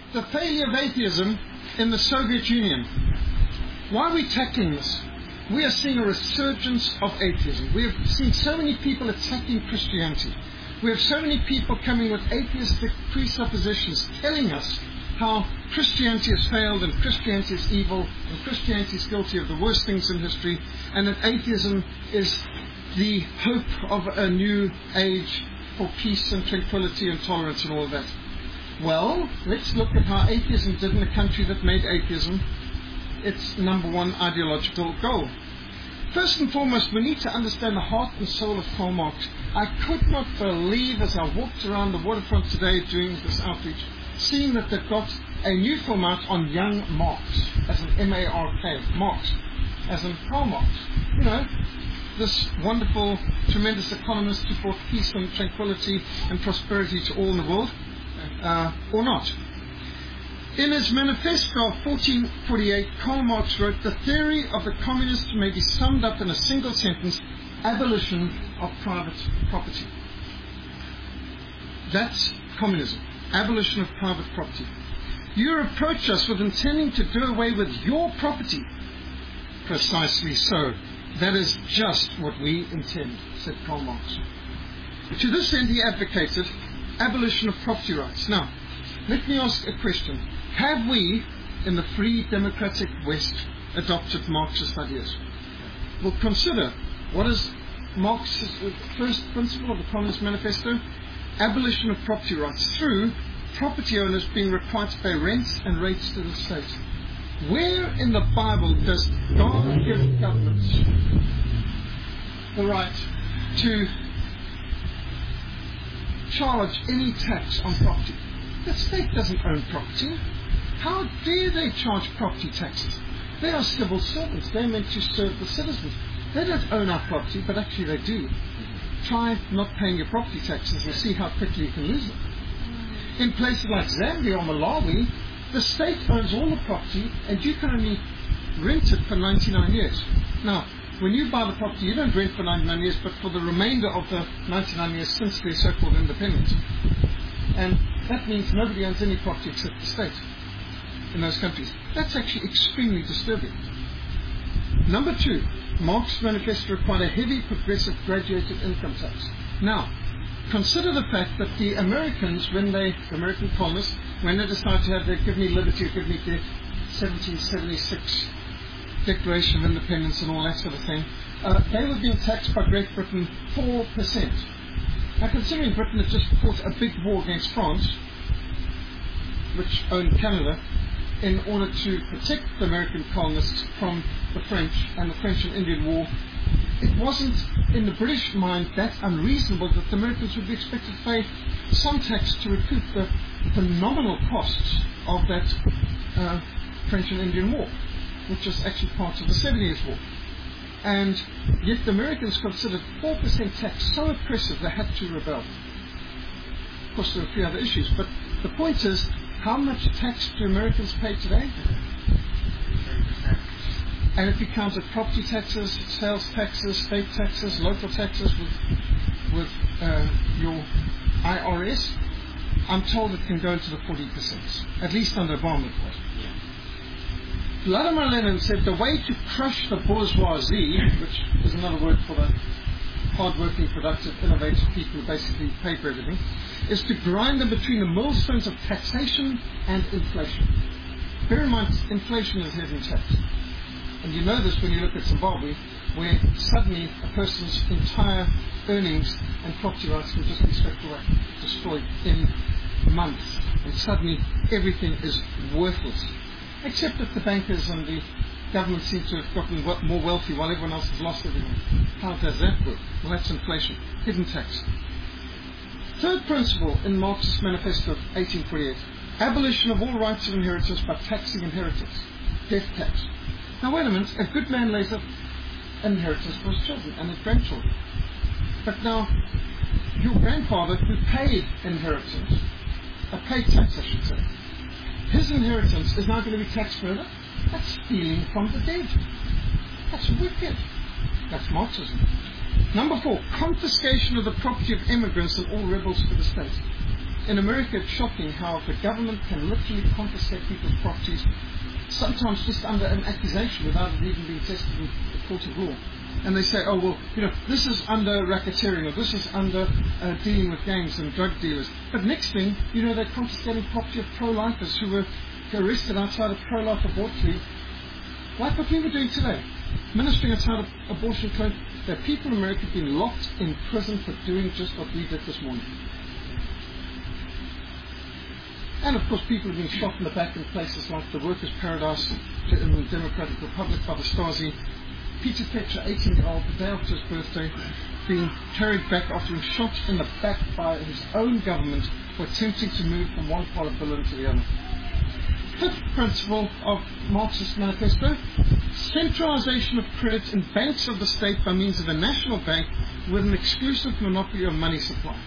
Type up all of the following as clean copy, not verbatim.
the failure of atheism in the Soviet Union. Why are we tackling this? We are seeing a resurgence of atheism. We have seen so many people attacking Christianity. We have so many people coming with atheistic presuppositions telling us how Christianity has failed and Christianity is evil and Christianity is guilty of the worst things in history, and that atheism is the hope of a new age for peace and tranquility and tolerance and all of that. Well, let's look at how atheism did in a country that made atheism its number one ideological goal. First and foremost, we need to understand the heart and soul of Karl Marx. I could not believe, as I walked around the waterfront today doing this outreach, seeing that they've got a new film out on young Marx, as in M-A-R-K, Marx, as in Karl Marx. You know, this wonderful, tremendous economist who brought peace and tranquility and prosperity to all in the world, or not. In his manifesto of 1448, Karl Marx wrote, "The theory of the communists may be summed up in a single sentence: abolition of private property." That's communism. Abolition of private property. You reproach us with intending to do away with your property. Precisely so. That is just what we intend, said Karl Marx. To this end, he advocated abolition of property rights. Now, let me ask a question. Have we, in the free democratic West, adopted Marxist ideas? Well, consider, what is Marx's first principle of the Communist Manifesto? Abolition of property rights through property owners being required to pay rents and rates to the state. Where in the Bible does God give governments the right to charge any tax on property? The state doesn't own property. How dare they charge property taxes? They are civil servants. They're meant to serve the citizens. They don't own our property, but actually they do. Try not paying your property taxes and see how quickly you can lose them. In places like Zambia or Malawi, the state owns all the property and you can only rent it for 99 years. Now, when you buy the property, you don't rent for 99 years, but for the remainder of the 99 years since their so-called independence. And that means nobody owns any property except the state in those countries. That's actually extremely disturbing. Number two, Marx's manifesto required a heavy, progressive, graduated income tax. Now, consider the fact that the Americans, the American colonists, when they decided to have their Give Me Liberty or Give Me Death 1776 Declaration of Independence and all that sort of thing, they were being taxed by Great Britain 4%. Now, considering Britain had just fought a big war against France, which owned Canada, in order to protect the American colonists from the French and the French and Indian War, it wasn't in the British mind that unreasonable that the Americans would be expected to pay some tax to recoup the phenomenal costs of that French and Indian War, which was actually part of the 7 Years' War. And yet the Americans considered 4% tax so oppressive they had to rebel. Of course, there are a few other issues, but the point is, how much tax do Americans pay today? 30%. And if you counted property taxes, sales taxes, state taxes, local taxes with your IRS, I'm told it can go into the 40%, at least under Obama it was. Vladimir Lenin said the way to crush the bourgeoisie, which is another word for the hard-working, productive, innovative people who basically pay for everything, is to grind them between the millstones of taxation and inflation. Bear in mind, inflation is heavy tax. And you know this when you look at Zimbabwe, where suddenly a person's entire earnings and property rights can just be swept away, destroyed in months. And suddenly everything is worthless. Except that the bankers and the government seem to have gotten more wealthy while everyone else has lost everything. How does that work? Well, that's inflation, hidden tax. Third principle in Marx's manifesto of 1848, abolition of all rights of inheritance by taxing inheritance, death tax. Now wait a minute, a good man lays up inheritance for his children and his grandchildren. But now, your grandfather who paid inheritance, paid tax I should say, his inheritance is now going to be taxed further? That's stealing from the dead. That's wicked. That's Marxism. Number 4, confiscation of the property of immigrants and all rebels to the state. in America, it's shocking how the government can literally confiscate people's properties, sometimes just under an accusation without it even being tested in the court of law. And they say, oh, well, this is under racketeering, or this is under dealing with gangs and drug dealers. But next thing, they're confiscating property of pro-lifers who were arrested outside of pro-life abortory, like what we were doing today, ministering outside of abortion clinic. There are people in America being locked in prison for doing just what we did this morning. And of course, people have been shot in the back in places like the Workers' Paradise in the Democratic Republic by the Stasi. Peter Petra, 18-year-old, the day after his birthday, being carried back after being shot in the back by his own government for attempting to move from one part of Berlin to the other. Fifth principle of Marxist Manifesto: centralization of credit in banks of the state by means of a national bank with an exclusive monopoly of money supply.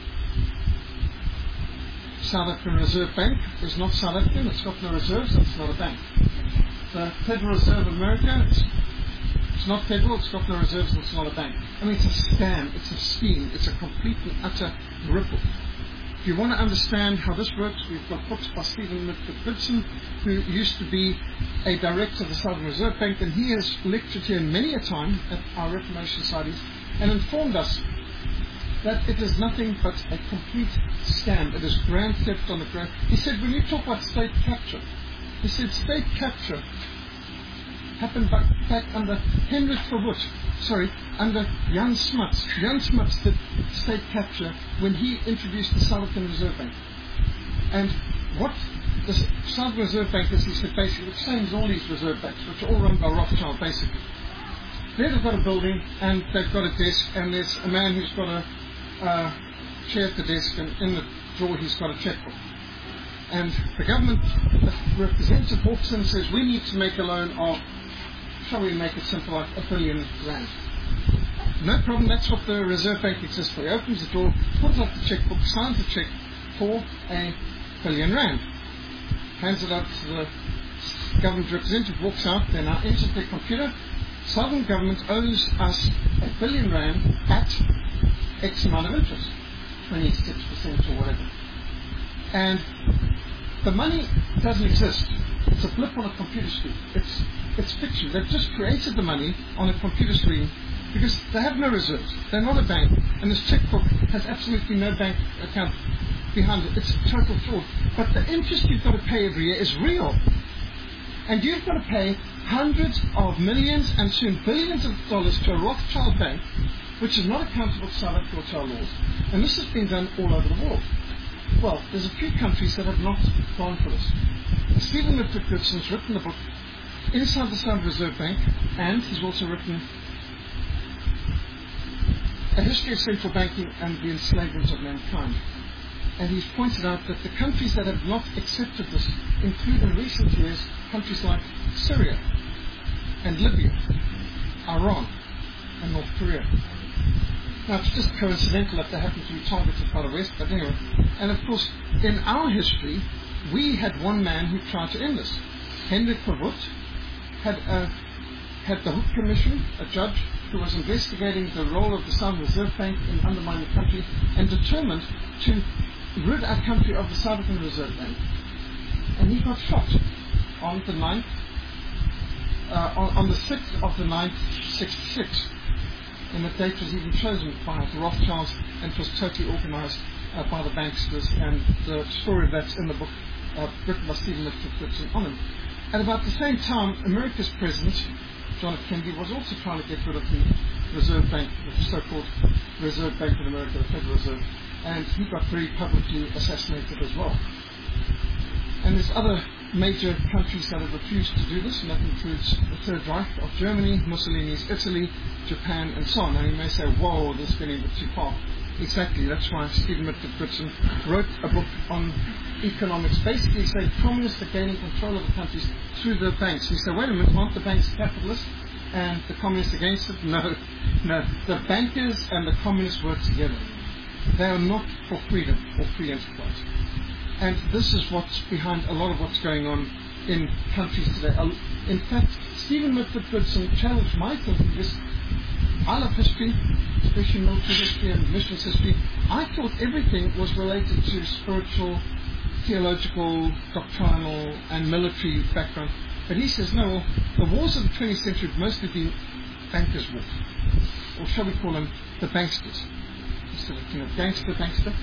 South African Reserve Bank is not South African, it's got no reserves, it's not a bank. The Federal Reserve of America, it's not federal, it's got no reserves, and it's not a bank. I mean, it's a scam, it's a scheme, it's a complete and utter ripple. If you want to understand how this works, we've got books by Stephen Mitford Goodson, who used to be a director of the Southern Reserve Bank, and he has lectured here many a time at our Reformation Societies and informed us that it is nothing but a complete scam. It is grand theft on the grand. He said, when you talk about state capture, he said state capture happened back under Hendrik Verwoerd, under Jan Smuts. Jan Smuts did state capture when he introduced the South African Reserve Bank. And what the South African Reserve Bank is, he said, basically the same as all these reserve banks, which are all run by Rothschild, basically. There they've got a building, and they've got a desk, and there's a man who's got a chair at the desk, and in the drawer he's got a checkbook. And the government representative walks in and says, we need to make a loan of, shall we make it simple, like R1 billion. No problem, that's what the Reserve Bank exists for. He opens the door, pulls out the checkbook, signs the check for R1 billion. Hands it out to the government representative, walks out, then now enters the computer. Southern government owes us R1 billion at X amount of interest, 26% or whatever. And the money doesn't exist. It's a blip on a computer screen. It's fiction. They've just created the money on a computer screen because they have no reserves. They're not a bank, and this checkbook has absolutely no bank account behind it. It's a total fraud. But the interest you've got to pay every year is real. And you've got to pay hundreds of millions and soon billions of dollars to a Rothschild bank, which is not accountable to South Africa or to our laws. And this has been done all over the world. Well, there's a few countries that have not gone for this. Stephen Mitford Goodson has written a book, Inside the Southern Reserve Bank, and he's also written A History of Central Banking and the Enslavement of Mankind. And he's pointed out that the countries that have not accepted this include in recent years countries like Syria and Libya, Iran and North Korea. Now, it's just coincidental that they happen to be targeted by the West, but anyway. And of course, in our history, we had one man who tried to end this. Hendrik Verwoerd had the Hoek Commission, a judge who was investigating the role of the Southern Reserve Bank in undermining the country, and determined to rid our country of the South African Reserve Bank. And he got shot on the 9th, on the 6th of the 9th, 66. And the date was even chosen by the Rothschilds, and it was totally organized by the banksters, and the story of that's in the book written by Stephen Mitford Goodson on him. At about the same time, America's president, John F. Kennedy, was also trying to get rid of the Reserve Bank, the so-called Reserve Bank of America, the Federal Reserve, and he got very publicly assassinated as well. And there's other major countries that have refused to do this, and that includes the Third Reich of Germany, Mussolini's Italy, Japan, and so on. Now you may say, whoa, this is getting a bit too far. Exactly, that's why Stephen Mitford Goodson wrote a book on economics. Basically, he said communists are gaining control of the countries through the banks. He said, wait a minute, aren't the banks capitalists and the communists against it? No. The bankers and the communists work together. They are not for freedom or free enterprise. And this is what's behind a lot of what's going on in countries today. In fact, Stephen Mitford Goodson challenged my thinking because I love history, especially military history and missions history. I thought everything was related to spiritual, theological, doctrinal, and military background. But he says, no, the wars of the 20th century have mostly been bankers' wars. Or shall we call them the banksters? Instead of gangster.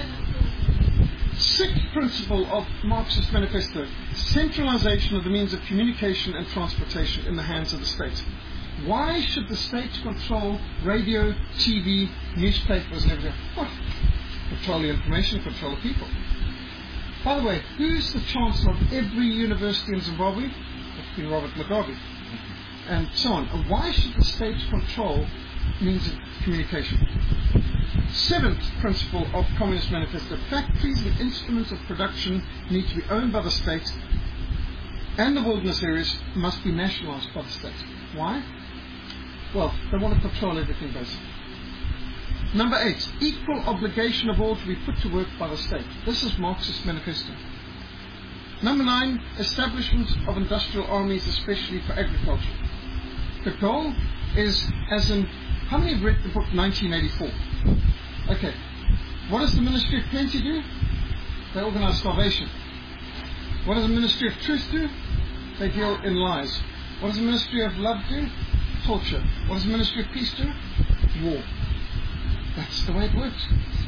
Sixth principle of Marxist Manifesto: centralization of the means of communication and transportation in the hands of the state. Why should the state control radio, TV, newspapers and everything? What? Control the information, control the people. By the way, who's the chancellor of every university in Zimbabwe? It's been Robert Mugabe. And so on. And why should the state control means of communication? Seventh principle of Communist Manifesto: factories and instruments of production need to be owned by the state, and the wilderness areas must be nationalized by the state. Why? Well, they want to control everything basically. Number 8, equal obligation of all to be put to work by the state. This is Marxist Manifesto. Number 9, establishment of industrial armies, especially for agriculture. The goal is, as in, how many have read the book 1984? Okay. What does the Ministry of Plenty do? They organize starvation. What does the Ministry of Truth do? They deal in lies. What does the Ministry of Love do? Torture. What does the Ministry of Peace do? War. That's the way it works.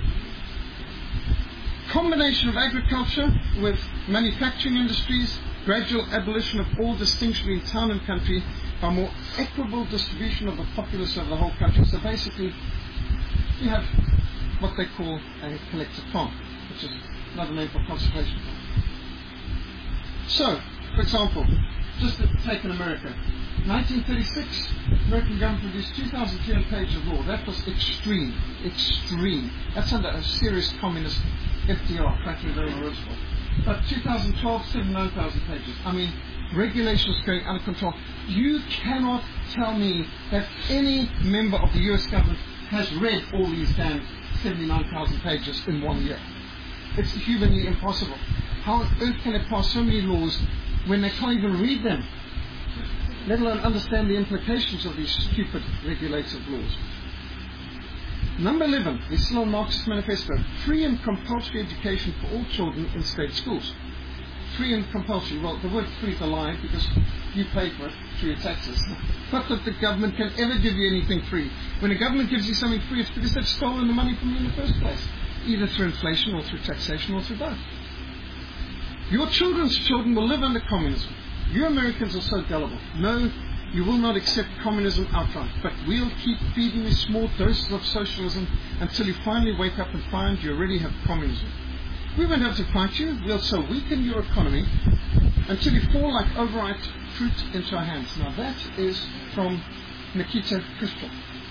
Combination of agriculture with manufacturing industries, gradual abolition of all distinction between town and country by more equitable distribution of the populace over the whole country. So basically, you have what they call a collective farm, which is another name for concentration farm. So, for example, just to take in America, 1936, American government produced 2,300 pages of law. That was extreme. That's under a serious communist FDR, Franklin Delano Roosevelt. But 2012, 79,000 pages. I mean, regulations going out of control. You cannot tell me that any member of the US government has read all these damn 79,000 pages in 1 year. It's humanly impossible. How on earth can they pass so many laws when they can't even read them, let alone understand the implications of these stupid regulated laws? Number 11, we still on Marxist Manifesto: free and compulsory education for all children in state schools. Free and compulsory. Well, the word free is a lie because you pay for it through your taxes. Not that the government can ever give you anything free. When the government gives you something free, it's because they've stolen the money from you in the first place, either through inflation or through taxation or through both. Your children's children will live under communism. You Americans are so gullible. No, you will not accept communism outright, but we'll keep feeding you small doses of socialism until you finally wake up and find you already have communism. We won't have to fight you. We'll so weaken your economy until you fall like overripe fruit into our hands. Now that is from Nikita Khrushchev.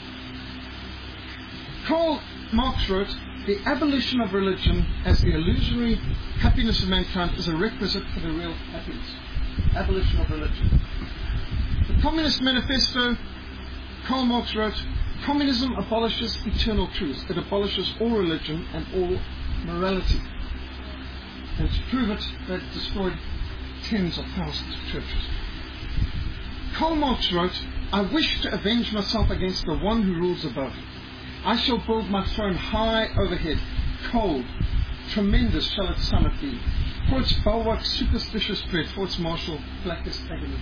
Karl Marx wrote, the abolition of religion as the illusory happiness of mankind is a requisite for the real happiness. Abolition of religion. The Communist Manifesto, Karl Marx wrote, communism abolishes eternal truths. It abolishes all religion and all morality. And to prove it, they've destroyed tens of thousands of churches. Karl Marx wrote, I wish to avenge myself against the one who rules above. I shall build my throne high overhead. Cold, tremendous shall its summit be. For its bulwark superstitious dread, for its marshal blackest agony.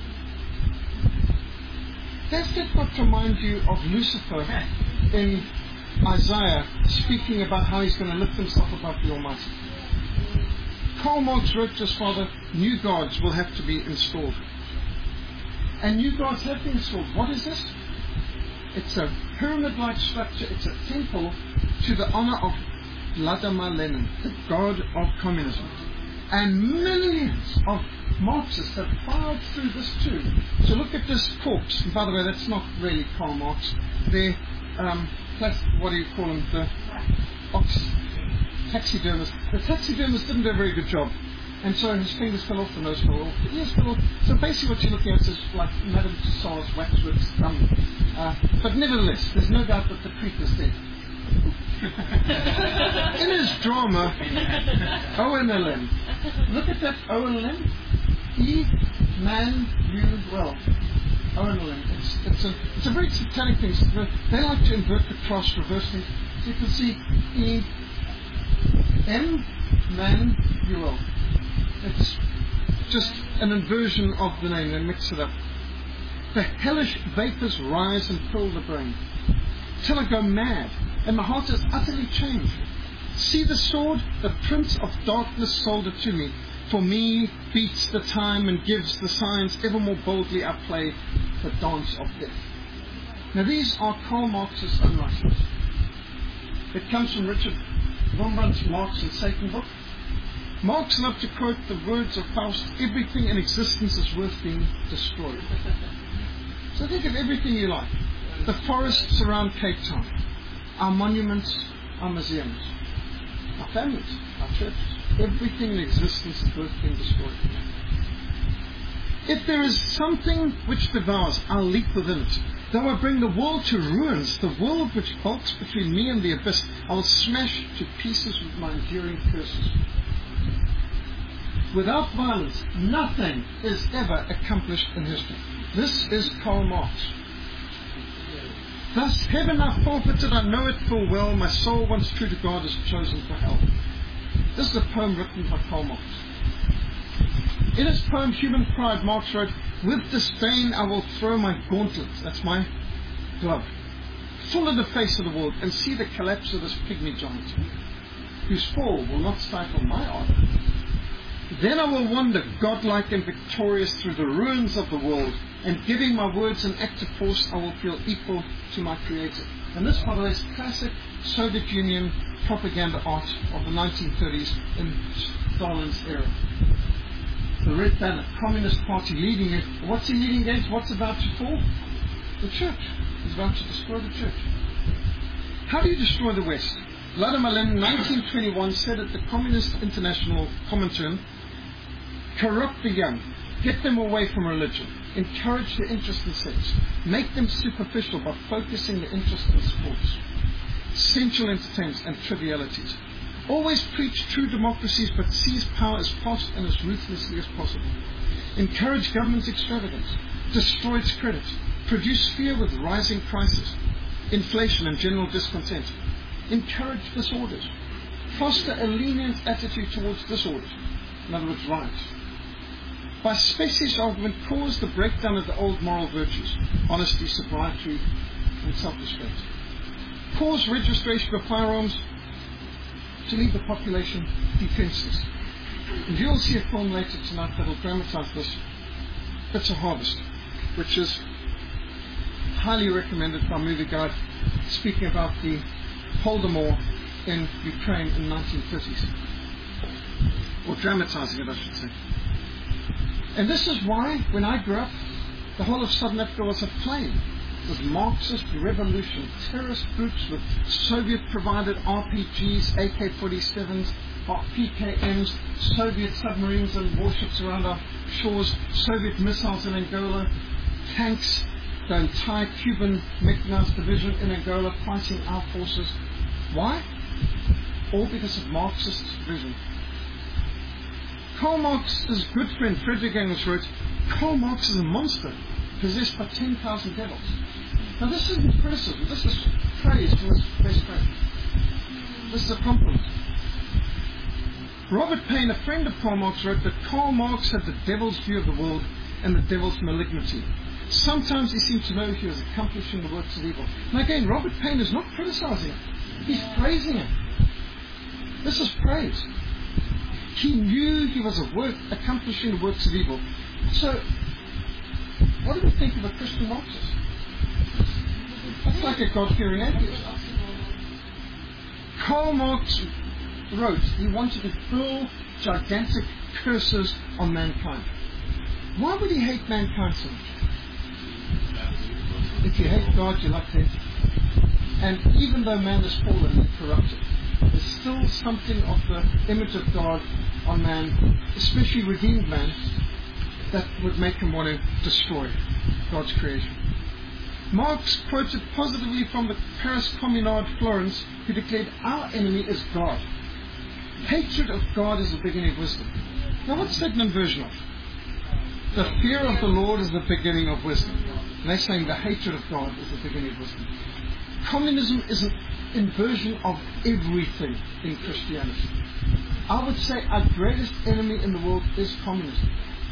Does that not remind you of Lucifer in Isaiah speaking about how he's going to lift himself above the Almighty? Karl Marx wrote to his father, new gods will have to be installed. And new gods have been installed. What is this? It's a pyramid-like structure. It's a temple to the honor of Vladimir Lenin, the god of communism. And millions of Marxists have filed through this too. So look at this corpse. And by the way, that's not really Karl Marx. They're, what do you call them? The taxidermist. The taxidermist didn't do a very good job. And so his fingers fell off, the nose fell off, the ears fell off. So basically what you're looking at is like Madame Tussauds waxworks thumb. But nevertheless, there's no doubt that the creep is dead. In his drama, ONLM. Look at that ONLM. E, man, you, well. Owen. It's a very satanic thing. They like to invert the cross, reverse things. So you can see Emmanuel. It's just an inversion of the name. They mix it up. The hellish vapors rise and fill the brain, till I go mad, and my heart is utterly changed. See the sword, the prince of darkness sold it to me. For me beats the time and gives the signs, ever more boldly I play the dance of death. Now these are Karl Marx's own writings. It comes from Richard Rembrandt's Marx and Satan book. Marx loved to quote the words of Faust, everything in existence is worth being destroyed. So think of everything you like. The forests around Cape Town, our monuments, our museums, our families, our churches. Everything in existence is worth being destroyed. If there is something which devours, I'll leap within it. Though I bring the world to ruins, the world which bulks between me and the abyss, I will smash to pieces with my enduring curses. Without violence, nothing is ever accomplished in history. This is Karl Marx. Thus, heaven I forfeited, I know it full well, my soul once true to God is chosen for hell. This is a poem written by Karl Marx. In his poem Human Pride, Marx wrote, with disdain I will throw my gauntlet, that's my glove, full in the face of the world, and see the collapse of this pygmy giant, whose fall will not stifle my ardor. Then I will wander, godlike and victorious, through the ruins of the world, and giving my words an active force, I will feel equal to my Creator. And this, by the way, is classic Soviet Union propaganda art of the 1930s in Stalin's era. The Red Banner, Communist Party leading it. What's he leading against? What's about to fall? The church. He's about to destroy the church. How do you destroy the West? Vladimir Lenin, 1921, said at the Communist International Comintern, corrupt the young, get them away from religion, encourage their interest in sex, make them superficial by focusing their interest in sports, sensual entertainments and trivialities. Always preach true democracies, but seize power as fast and as ruthlessly as possible. Encourage government extravagance, destroy its credit, produce fear with rising prices, inflation and general discontent. Encourage disorders, foster a lenient attitude towards disorders, in other words, riots. By specious argument, cause the breakdown of the old moral virtues, honesty, sobriety, and self-respect. Cause registration of firearms to leave the population defenseless. And you'll see a film later tonight that will dramatize this. It's a Harvest, which is highly recommended by Movie Guide, speaking about the Holodomor in Ukraine in the 1930s. Or dramatizing it, I should say. And this is why, when I grew up, the whole of Southern Africa was aflame with Marxist revolution, terrorist groups with Soviet-provided RPGs, AK-47s, PKMs, Soviet submarines and warships around our shores, Soviet missiles in Angola, tanks, the entire Cuban mechanized division in Angola fighting our forces. Why? All because of Marxist vision. Karl Marx's good friend Friedrich Engels wrote, Karl Marx is a monster possessed by 10,000 devils. Now this isn't criticism, this is praise to his best friend. This is a compliment. Robert Payne, a friend of Karl Marx, wrote that Karl Marx had the devil's view of the world and the devil's malignity. Sometimes he seemed to know he was accomplishing the works of evil. Now again, Robert Payne is not criticizing him. He's praising him. This is praise. He knew he was accomplishing the works of evil. So, what do we think of a Christian Marxist? That's like a God-fearing atheist. Karl Marx wrote he wanted to hurl gigantic curses on mankind. Why would he hate mankind so much? If you hate God, you love him. And even though man is fallen and corrupted, there's still something of the image of God on man, especially redeemed man, that would make him want to destroy God's creation. Marx quoted positively from the Paris Communard Florence, who declared, our enemy is God. Hatred of God is the beginning of wisdom. Now what's that an inversion of? The fear of the Lord is the beginning of wisdom. And they're saying the hatred of God is the beginning of wisdom. Communism is an inversion of everything in Christianity. I would say our greatest enemy in the world is communism.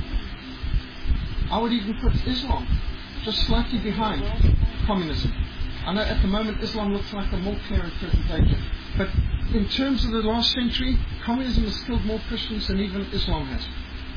I would even put Islam just slightly behind communism. I know at the moment Islam looks like a more clear and present danger. But in terms of the last century, communism has killed more Christians than even Islam has.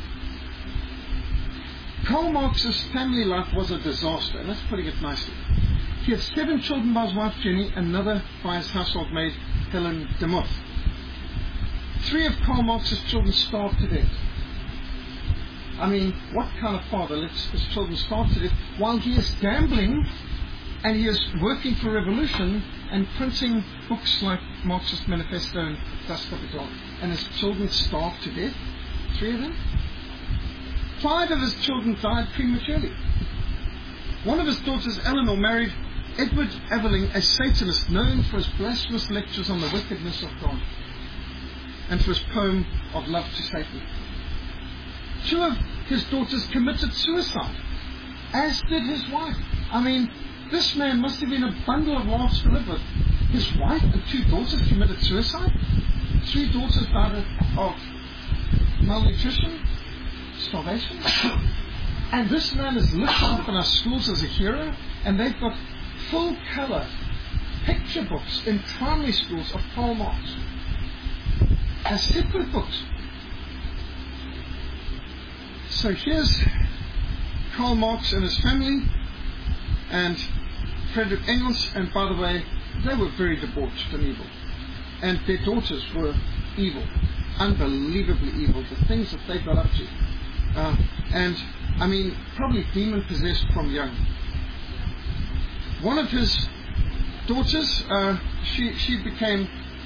Karl Marx's family life was a disaster, and that's putting it nicely. He had 7 children by his wife Jenny, and another by his household maid Helen de Moth. 3 of Karl Marx's children starved to death. I mean, what kind of father lets his children starve to death while he is gambling and he is working for revolution and printing books like Marxist Manifesto and Das Kapital, and his children starved to death? 3 of them? 5 of his children died prematurely. One of his daughters, Eleanor, married Edward Aveling, a Satanist known for his blasphemous lectures on the wickedness of God and for his poem of love to Satan. 2 of his daughters committed suicide, as did his wife. I mean, this man must have been a bundle of laughs to live with. His wife and 2 daughters committed suicide. 3 daughters died of malnutrition, starvation. And this man is lifted up in our schools as a hero, and they've got full colour picture books in primary schools of Karl Marx as separate books. So here's Karl Marx and his family, and Friedrich Engels, and by the way, they were very debauched and evil. And their daughters were evil, unbelievably evil, the things that they got up to. And, I mean, probably demon-possessed from young. One of his daughters, she became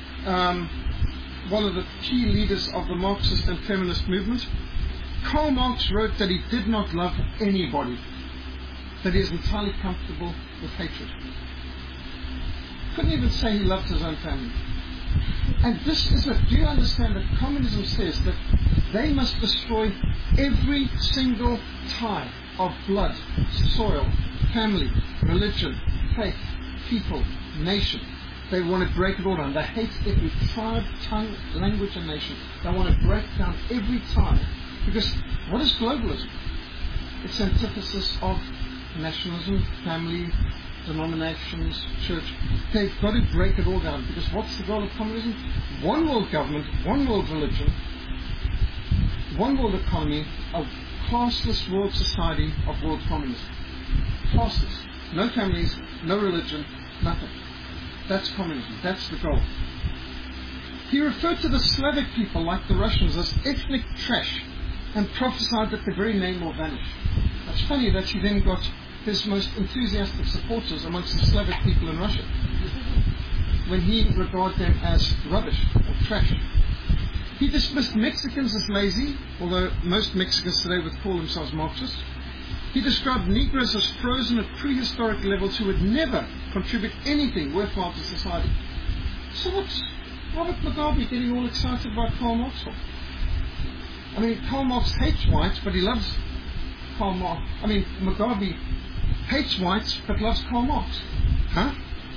one of the key leaders of the Marxist and feminist movement. Karl Marx wrote that he did not love anybody, that he is entirely comfortable with hatred. Couldn't even say he loved his own family. And this is it. Do you understand that communism says that they must destroy every single tie of blood, soil, family, religion, faith, people, nation? They want to break it all down. They hate every tribe, tongue, language, and nation. They want to break down every tie. Because what is globalism? It's antithesis of nationalism, family, denominations, church. They've got to break it all down. Because what's the goal of communism? One world government, one world religion, one world economy, a classless world society of world communism. Classless. No families, no religion, nothing. That's communism. That's the goal. He referred to the Slavic people, like the Russians, as ethnic trash, and prophesied that the very name will vanish. It's funny that he then got his most enthusiastic supporters amongst the Slavic people in Russia, when he regarded them as rubbish or trash. He dismissed Mexicans as lazy, although most Mexicans today would call themselves Marxists. He described Negroes as frozen at prehistoric levels who would never contribute anything worthwhile to society. So what's Robert Mugabe getting all excited about Karl Marx for? I mean, Karl Marx hates whites, but he loves Karl Marx. I mean, Mugabe hates whites, but loves Karl Marx. Huh?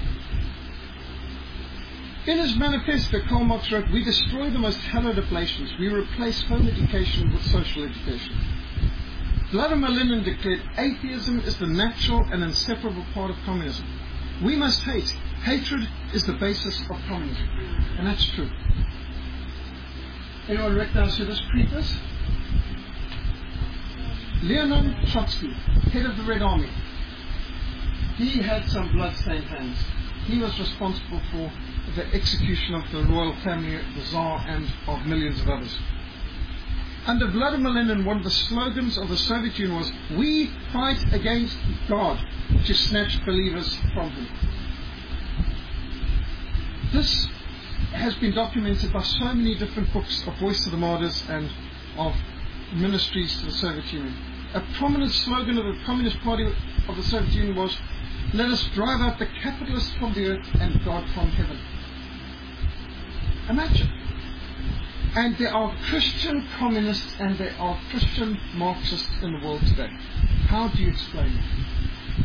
In his manifesto, Karl Marx wrote, "We destroy the most hallowed oblations. We replace home education with social education." Vladimir Lenin declared, "Atheism is the natural and inseparable part of communism. We must hate. Hatred is the basis of communism." And that's true. Anyone recognize who this creep is? Leonid Trotsky, head of the Red Army. He had some blood-stained hands. He was responsible for the execution of the royal family, the Tsar, and of millions of others. Under Vladimir Lenin, one of the slogans of the Soviet Union was, "We fight against God to snatch believers from him." This has been documented by so many different books of Voice of the Martyrs and of ministries to the Soviet Union. A prominent slogan of the Communist Party of the Soviet Union was, "Let us drive out the capitalists from the earth and God from heaven." Imagine. And there are Christian communists and there are Christian Marxists in the world today. How do you explain it?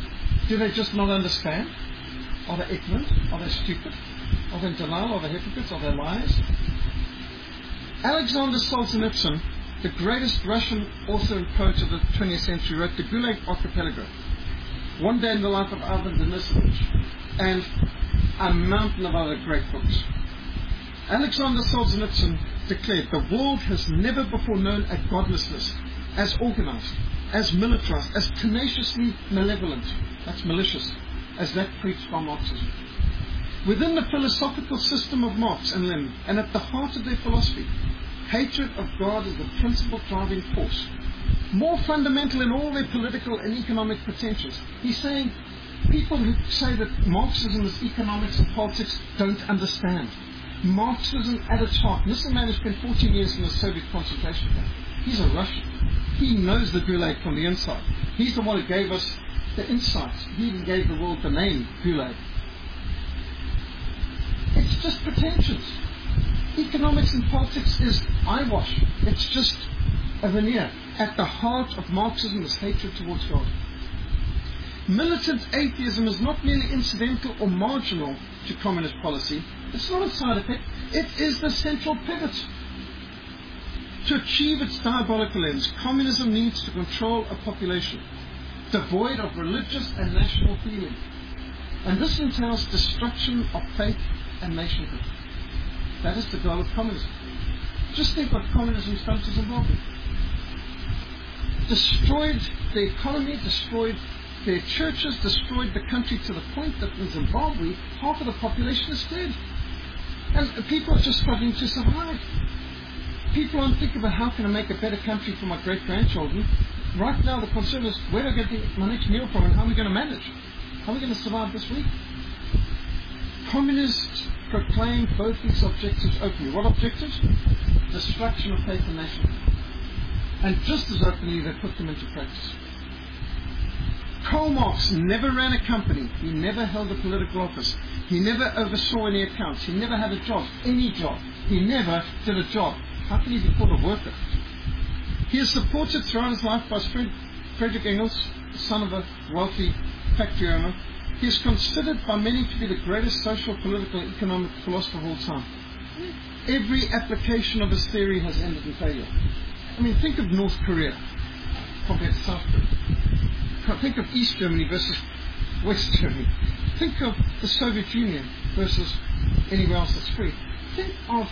Do they just not understand? Are they ignorant? Are they stupid? Are they in denial? Are they hypocrites? Are they liars? Alexander Solzhenitsyn, the greatest Russian author and poet of the 20th century, wrote the Gulag Archipelago, One Day in the Life of Ivan Denisovich, and a mountain of other great books. Alexander Solzhenitsyn declared, the world has never before known a godlessness as organized, as militarized, as tenaciously malevolent, that's malicious, as that preached by Marxism. Within the philosophical system of Marx and Lenin, and at the heart of their philosophy, hatred of God is the principal driving force, more fundamental in all their political and economic pretensions. He's saying people who say that Marxism is economics and politics don't understand. Marxism at its heart, and this is a man who spent 14 years in the Soviet concentration camp. He's a Russian. He knows the Gulag from the inside. He's the one who gave us the insights. He even gave the world the name Gulag. It's just pretensions. Economics and politics is eyewash. It's just a veneer. At the heart of Marxism is hatred towards God. Militant atheism is not merely incidental or marginal to communist policy. It's not a side effect. It is the central pivot. To achieve its diabolical ends, communism needs to control a population devoid of religious and national feeling. And this entails destruction of faith and nationhood. That is the goal of communism. Just think what communism's done to Zimbabwe. Destroyed the economy, destroyed their churches, destroyed the country to the point that in Zimbabwe, half of the population is dead. And people are just struggling to survive. People aren't thinking about how can I make a better country for my great-grandchildren. Right now the concern is where do I get my next meal from and how are we going to manage? How are we going to survive this week? Communists proclaim both these objectives openly. What objectives? Destruction of faith and nation. And just as openly they put them into practice. Karl Marx never ran a company. He never held a political office. He never oversaw any accounts. He never had a job, any job. He never did a job. How can he be called a worker? He is supported throughout his life by Friedrich Engels, son of a wealthy factory owner. He is considered by many to be the greatest social, political, economic philosopher of all time. Every application of his theory has ended in failure. I mean, think of North Korea compared to South Korea. Think of East Germany versus West Germany. Think of the Soviet Union versus anywhere else that's free. Think of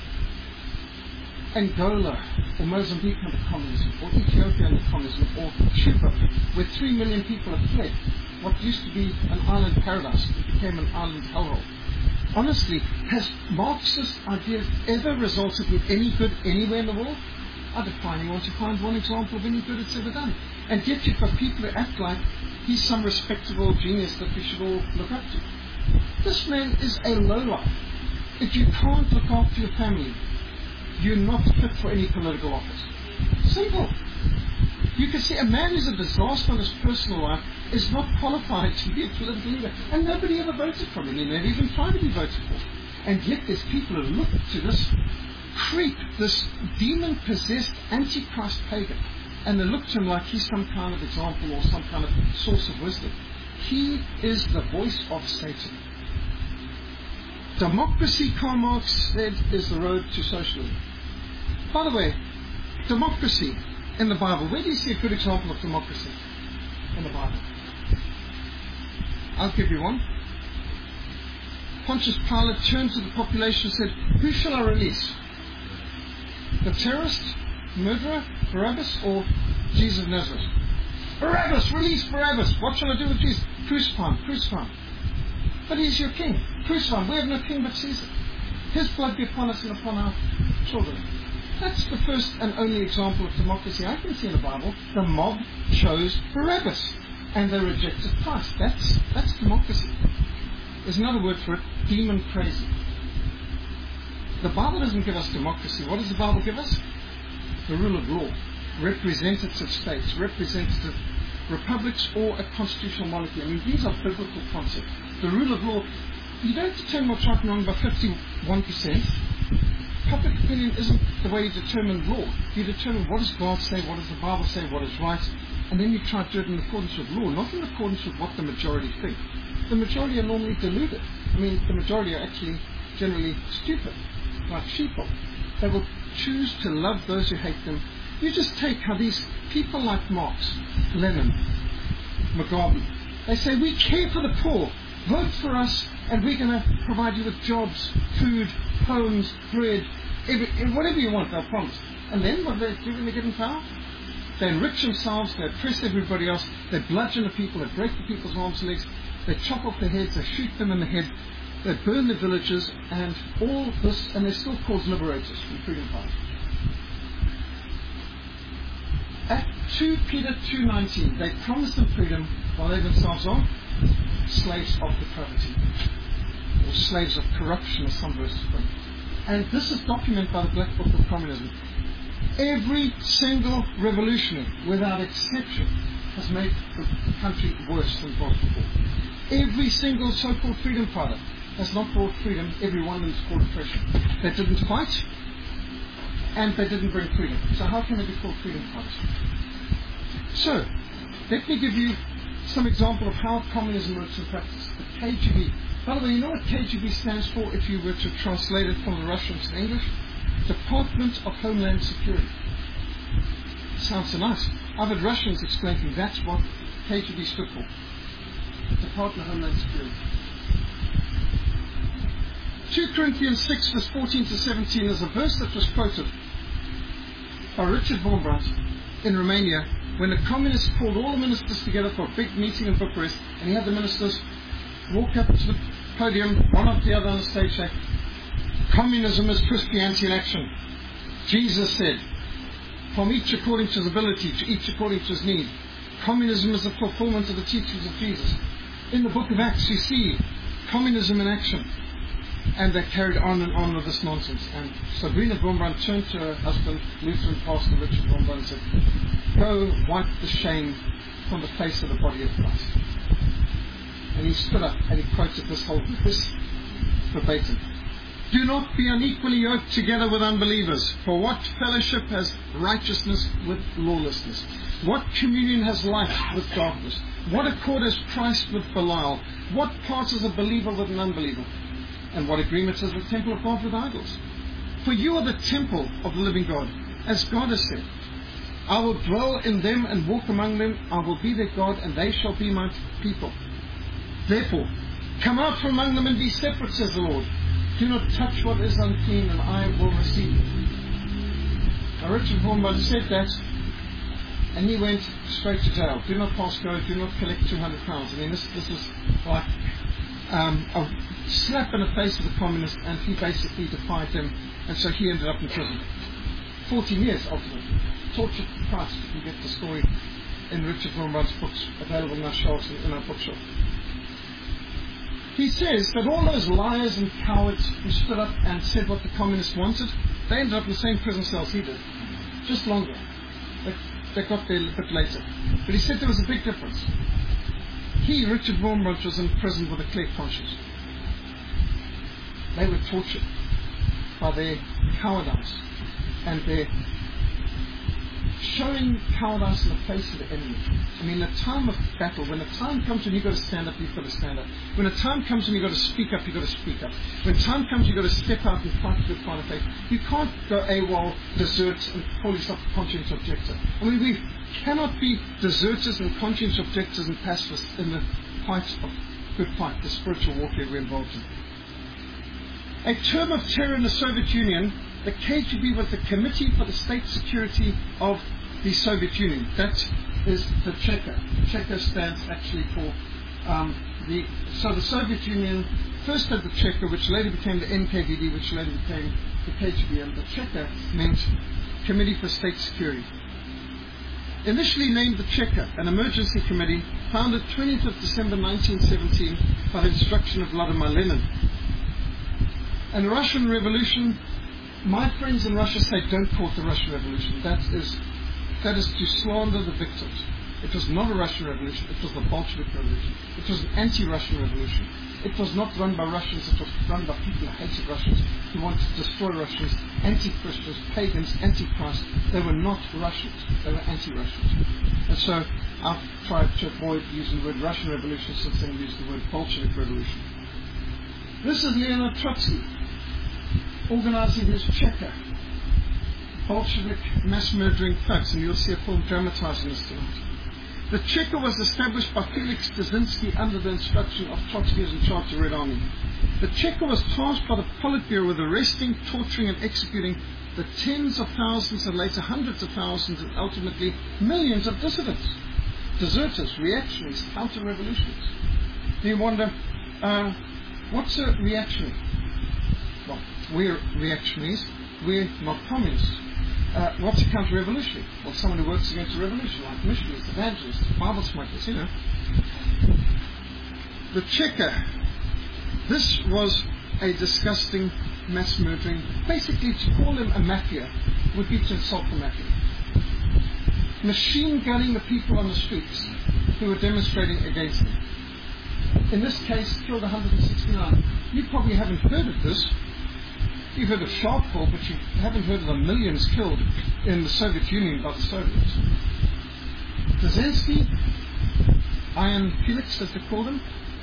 Angola or Mozambique under communism, or Ethiopia under communism, or Cuba, where 3 million people have fled. What used to be an island paradise became an island hellhole. Honestly, has Marxist ideas ever resulted in any good anywhere in the world? I defy anyone to find one example of any good it's ever done. And yet you've got people who act like he's some respectable genius that we should all look up to. This man is a lowlife. If you can't look after your family, you're not fit for any political office. Simple. You can see a man who's a disaster in his personal life is not qualified to be a political leader. And nobody ever voted for him. He never even tried to be voted for. And yet there's people who look to this creep, this demon-possessed antichrist pagan, and they look to him like he's some kind of example or some kind of source of wisdom. He is the voice of Satan. Democracy, Karl Marx said, is the road to socialism. By the way, democracy in the Bible, where do you see a good example of democracy in the Bible? I'll give you one. Pontius Pilate turned to the population and said, who shall I release? The terrorist, murderer, Barabbas, or Jesus of Nazareth? Barabbas! Release Barabbas! What shall I do with Jesus? Crucify him, crucify him. But he's your king. Crucify him. We have no king but Caesar. His blood be upon us and upon our children. That's the first and only example of democracy I can see in the Bible. The mob chose Barabbas and they rejected Christ. That's democracy. There's another word for it, demon crazy. The Bible doesn't give us democracy. What does the Bible give us? The rule of law, representative states, representative republics, or a constitutional monarchy. I mean, these are biblical concepts. The rule of law, you don't determine what's right and wrong by 51%. Public opinion isn't the way you determine law. You determine what does God say, what does the Bible say, what is right, and then you try to do it in accordance with law, not in accordance with what the majority think. The majority are normally deluded. I mean, the majority are actually generally stupid, like sheeple. They will choose to love those who hate them. You just take how these people like Marx, Lenin, Mugabe, they say, we care for the poor. Vote for us, and we're going to provide you with jobs, food, homes, bread, whatever you want, they'll promise. And then what do they do when they get in power? They enrich themselves, they oppress everybody else, they bludgeon the people, they break the people's arms and legs, they chop off their heads, they shoot them in the head, they burn the villages, and all this, and they're still called liberators from freedom fighters. At 2 Peter 2:19, they promise them freedom while they themselves are slaves of depravity, or slaves of corruption, as some verses put. And this is documented by the Black Book of Communism. Every single revolutionary, without exception, has made the country worse than it was before. Every single so-called freedom fighter has not brought freedom. Every one of them is called oppression. They didn't fight, and they didn't bring freedom. So how can they be called freedom fighters? So, let me give you some example of how communism works in practice. The KGB. By the way, you know what KGB stands for if you were to translate it from the Russian to English? Department of Homeland Security. Sounds so nice. I've had Russians explain to me that's what KGB stood for. Department of Homeland Security. 2 Corinthians 6 verse 14 to 17 is a verse that was quoted by Richard Wurmbrand in Romania when the communists called all the ministers together for a big meeting in Bucharest, and he had the ministers walk up to the podium, one after the other on the stage, say, communism is Christianity in action. Jesus said, from each according to his ability, to each according to his need. Communism is the fulfillment of the teachings of Jesus. In the book of Acts, you see communism in action. And they carried on and on with this nonsense. And Sabrina Wurmbrand turned to her husband, Lutheran pastor Richard Wurmbrand, and said, go wipe the shame from the face of the body of Christ. And he stood up and he quoted this whole verse verbatim. Do not be unequally yoked together with unbelievers. For what fellowship has righteousness with lawlessness? What communion has light with darkness? What accord has Christ with Belial? What part is a believer with an unbeliever? And what agreement has the temple of God with idols? For you are the temple of the living God, as God has said. I will dwell in them and walk among them. I will be their God, and they shall be my people. Therefore, come out from among them and be separate, says the Lord. Do not touch what is unclean, and I will receive you. Now, Richard Wurmbrand said that, and he went straight to jail. Do not pass go, do not collect £200. I mean, this is like a slap in the face of the communists, and he basically defied them, and so he ended up in prison. 14 years, ultimately. Tortured to Christ. You can get the story in Richard Wurmbrand's books, available in our shelves in our bookshop. He says that all those liars and cowards who stood up and said what the communists wanted, they ended up in the same prison cells he did. Just longer. They got there a bit later. But he said there was a big difference. He, Richard Wurmbrand, was in prison with a clear conscience. They were tortured by their cowardice and their showing cowardice in the face of the enemy. I mean, the time of battle, when the time comes when you've got to stand up, you've got to stand up. When the time comes when you've got to speak up, you've got to speak up. When time comes you've got to step out and fight the good fight of faith. You can't go AWOL, desert, and call yourself a conscience objector. I mean, we cannot be deserters and conscience objectors and pacifists in the fight of good fight, the spiritual warfare we're involved in. A term of terror in the Soviet Union, the KGB was the Committee for the State Security of the Soviet Union. That is the Cheka. The Cheka stands actually for so the Soviet Union first had the Cheka, which later became the NKVD, which later became the KGB, and the Cheka meant Committee for State Security. Initially named the Cheka, an emergency committee founded 20th of December 1917 by the instruction of Vladimir Lenin. And the Russian Revolution, my friends in Russia say don't call it the Russian Revolution. That is to slander the victims. It was not a Russian Revolution. It was the Bolshevik Revolution. It was an anti-Russian revolution. It was not run by Russians. It was run by people who hated Russians, who wanted to destroy Russians, anti-Christians, pagans, anti-Christ. They were not Russians. They were anti-Russians. And And so I've tried to avoid using the word Russian Revolution since then we use the word Bolshevik Revolution. This is Leonid Trotsky organizing his Cheka, Bolshevik mass murdering thugs, and you'll see a film dramatizing this tonight. The Cheka was established by Felix Dzerzhinsky under the instruction of Trotsky as in charge of the Red Army. The Cheka was tasked by the Politburo with arresting, torturing, and executing the tens of thousands and later hundreds of thousands and ultimately millions of dissidents, deserters, reactionaries, counter-revolutionists. You wonder, what's a reactionary? Well, we're reactionaries, we're not communists. What's a counter-revolutionary? Well, someone who works against a revolution, like missionaries, evangelists, Bible smugglers, you know. The Cheka, this was a disgusting mass murdering. Basically, to call him a mafia would be to insult the mafia. Machine gunning the people on the streets who were demonstrating against him. In this case, killed 169. You probably haven't heard of this. You've heard of Sharpeville, but you haven't heard of the millions killed in the Soviet Union by the Soviets. Dzerzhinsky, Iron Felix, as they called him,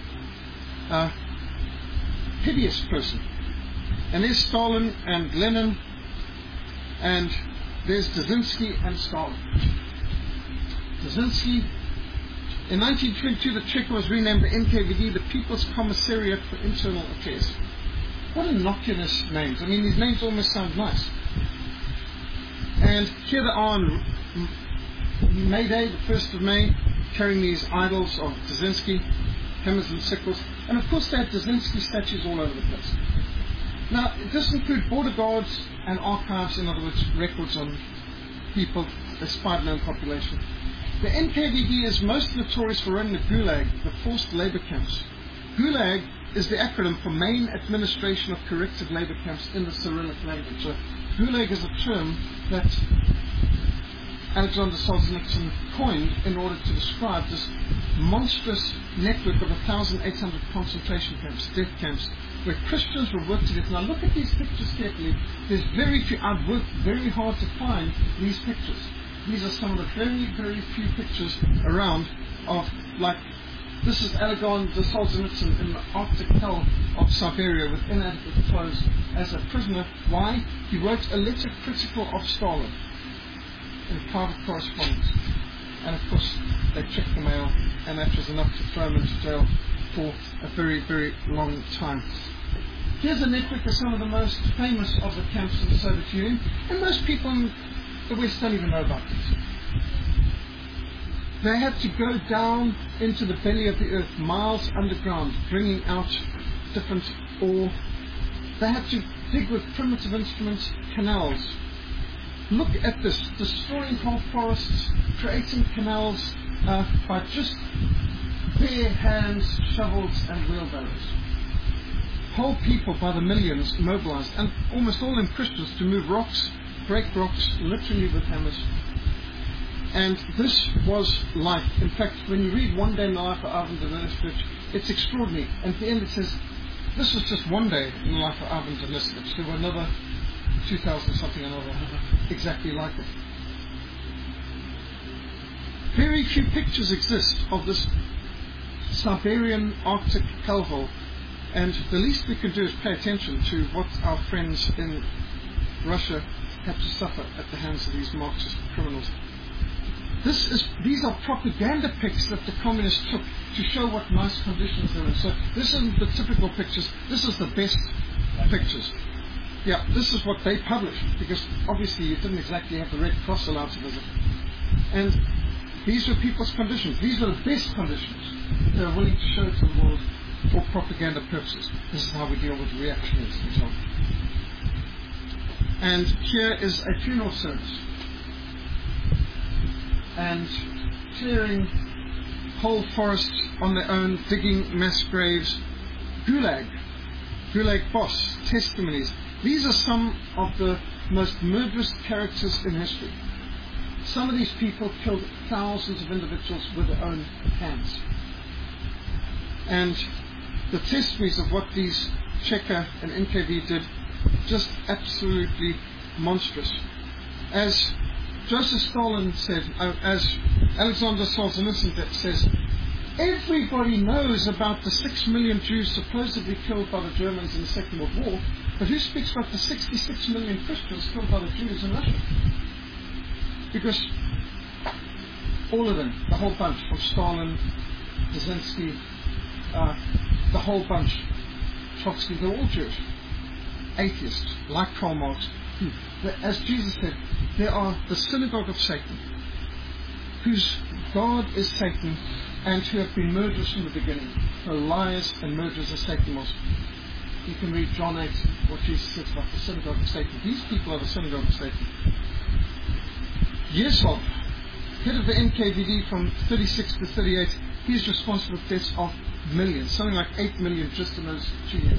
hideous person. And there's Stalin and Lenin, and there's Dzerzhinsky and Stalin. Dzerzhinsky, in 1922, the Cheka was renamed the NKVD, the People's Commissariat for Internal Affairs. What innocuous names. I mean, these names almost sound nice. And here they are on May Day, the 1st of May, carrying these idols of Dzerzhinsky, hammers and sickles. And of course, they have Dzerzhinsky statues all over the place. Now, this includes border guards and archives, in other words, records on people, a spider-known population. The NKVD is most notorious for running the Gulag, the forced labor camps. Gulag is the acronym for Main Administration of Corrective Labor Camps in the Cyrillic language. So, Gulag is a term that Alexander Solzhenitsyn coined in order to describe this monstrous network of 1,800 concentration camps, death camps, where Christians were worked to death. Now look at these pictures carefully. There's very few. I've worked very hard to find these pictures. These are some of the very, very few pictures around of, like, this is Alexander Solzhenitsyn in the Arctic hell of Siberia with inadequate clothes as a prisoner. Why? He wrote a letter critical of Stalin in private correspondence. And of course, they checked the mail, and that was enough to throw him into jail for a very, very long time. Here's a network of some of the most famous of the camps in the Soviet Union, and most people in the West don't even know about this. They had to go down into the belly of the earth, miles underground, bringing out different ore. They had to dig with primitive instruments, canals. Look at this, destroying whole forests, creating canals by just bare hands, shovels and wheelbarrows. Whole people by the millions mobilized, and almost all them Christians, to move rocks, break rocks, literally with hammers. And this was life. In fact, when you read One Day in the Life of Ivan Denisovich, it's extraordinary. And at the end it says, this was just one day in the life of Ivan Denisovich. There were another 2,000 something another exactly like it. Very few pictures exist of this Siberian Arctic hellhole, and the least we can do is pay attention to what our friends in Russia had to suffer at the hands of these Marxist criminals. These are propaganda pics that the communists took to show what nice conditions they're in. So this isn't the typical pictures, this is the best pictures. Yeah, this is what they published, because obviously you didn't exactly have the Red Cross allowed to visit. And these were people's conditions. These were the best conditions they were willing to show to the world for propaganda purposes. This is how we deal with reactionaries and so on. And here is a funeral service. And clearing whole forests on their own, digging mass graves. Gulag boss, testimonies. These are some of the most murderous characters in history. Some of these people killed thousands of individuals with their own hands. And the testimonies of what these Cheka and NKV did, just absolutely monstrous. As Joseph Stalin said, as Alexander Solzhenitsyn says, everybody knows about the 6 million Jews supposedly killed by the Germans in the Second World War, but who speaks about the 66 million Christians killed by the Jews in Russia? Because all of them, the whole bunch, from Stalin, Brzezinski, the whole bunch, Trotsky, they're all Jewish. Atheists, like Karl Marx. As Jesus said, they are the synagogue of Satan, whose God is Satan, and who have been murderers from the beginning. The liars and murderers of Satan was. You can read John 8, what Jesus says about the synagogue of Satan. These people are the synagogue of Satan. Yesov, head of the NKVD from 36 to 38, he's responsible for deaths of millions, something like 8 million just in those 2 years.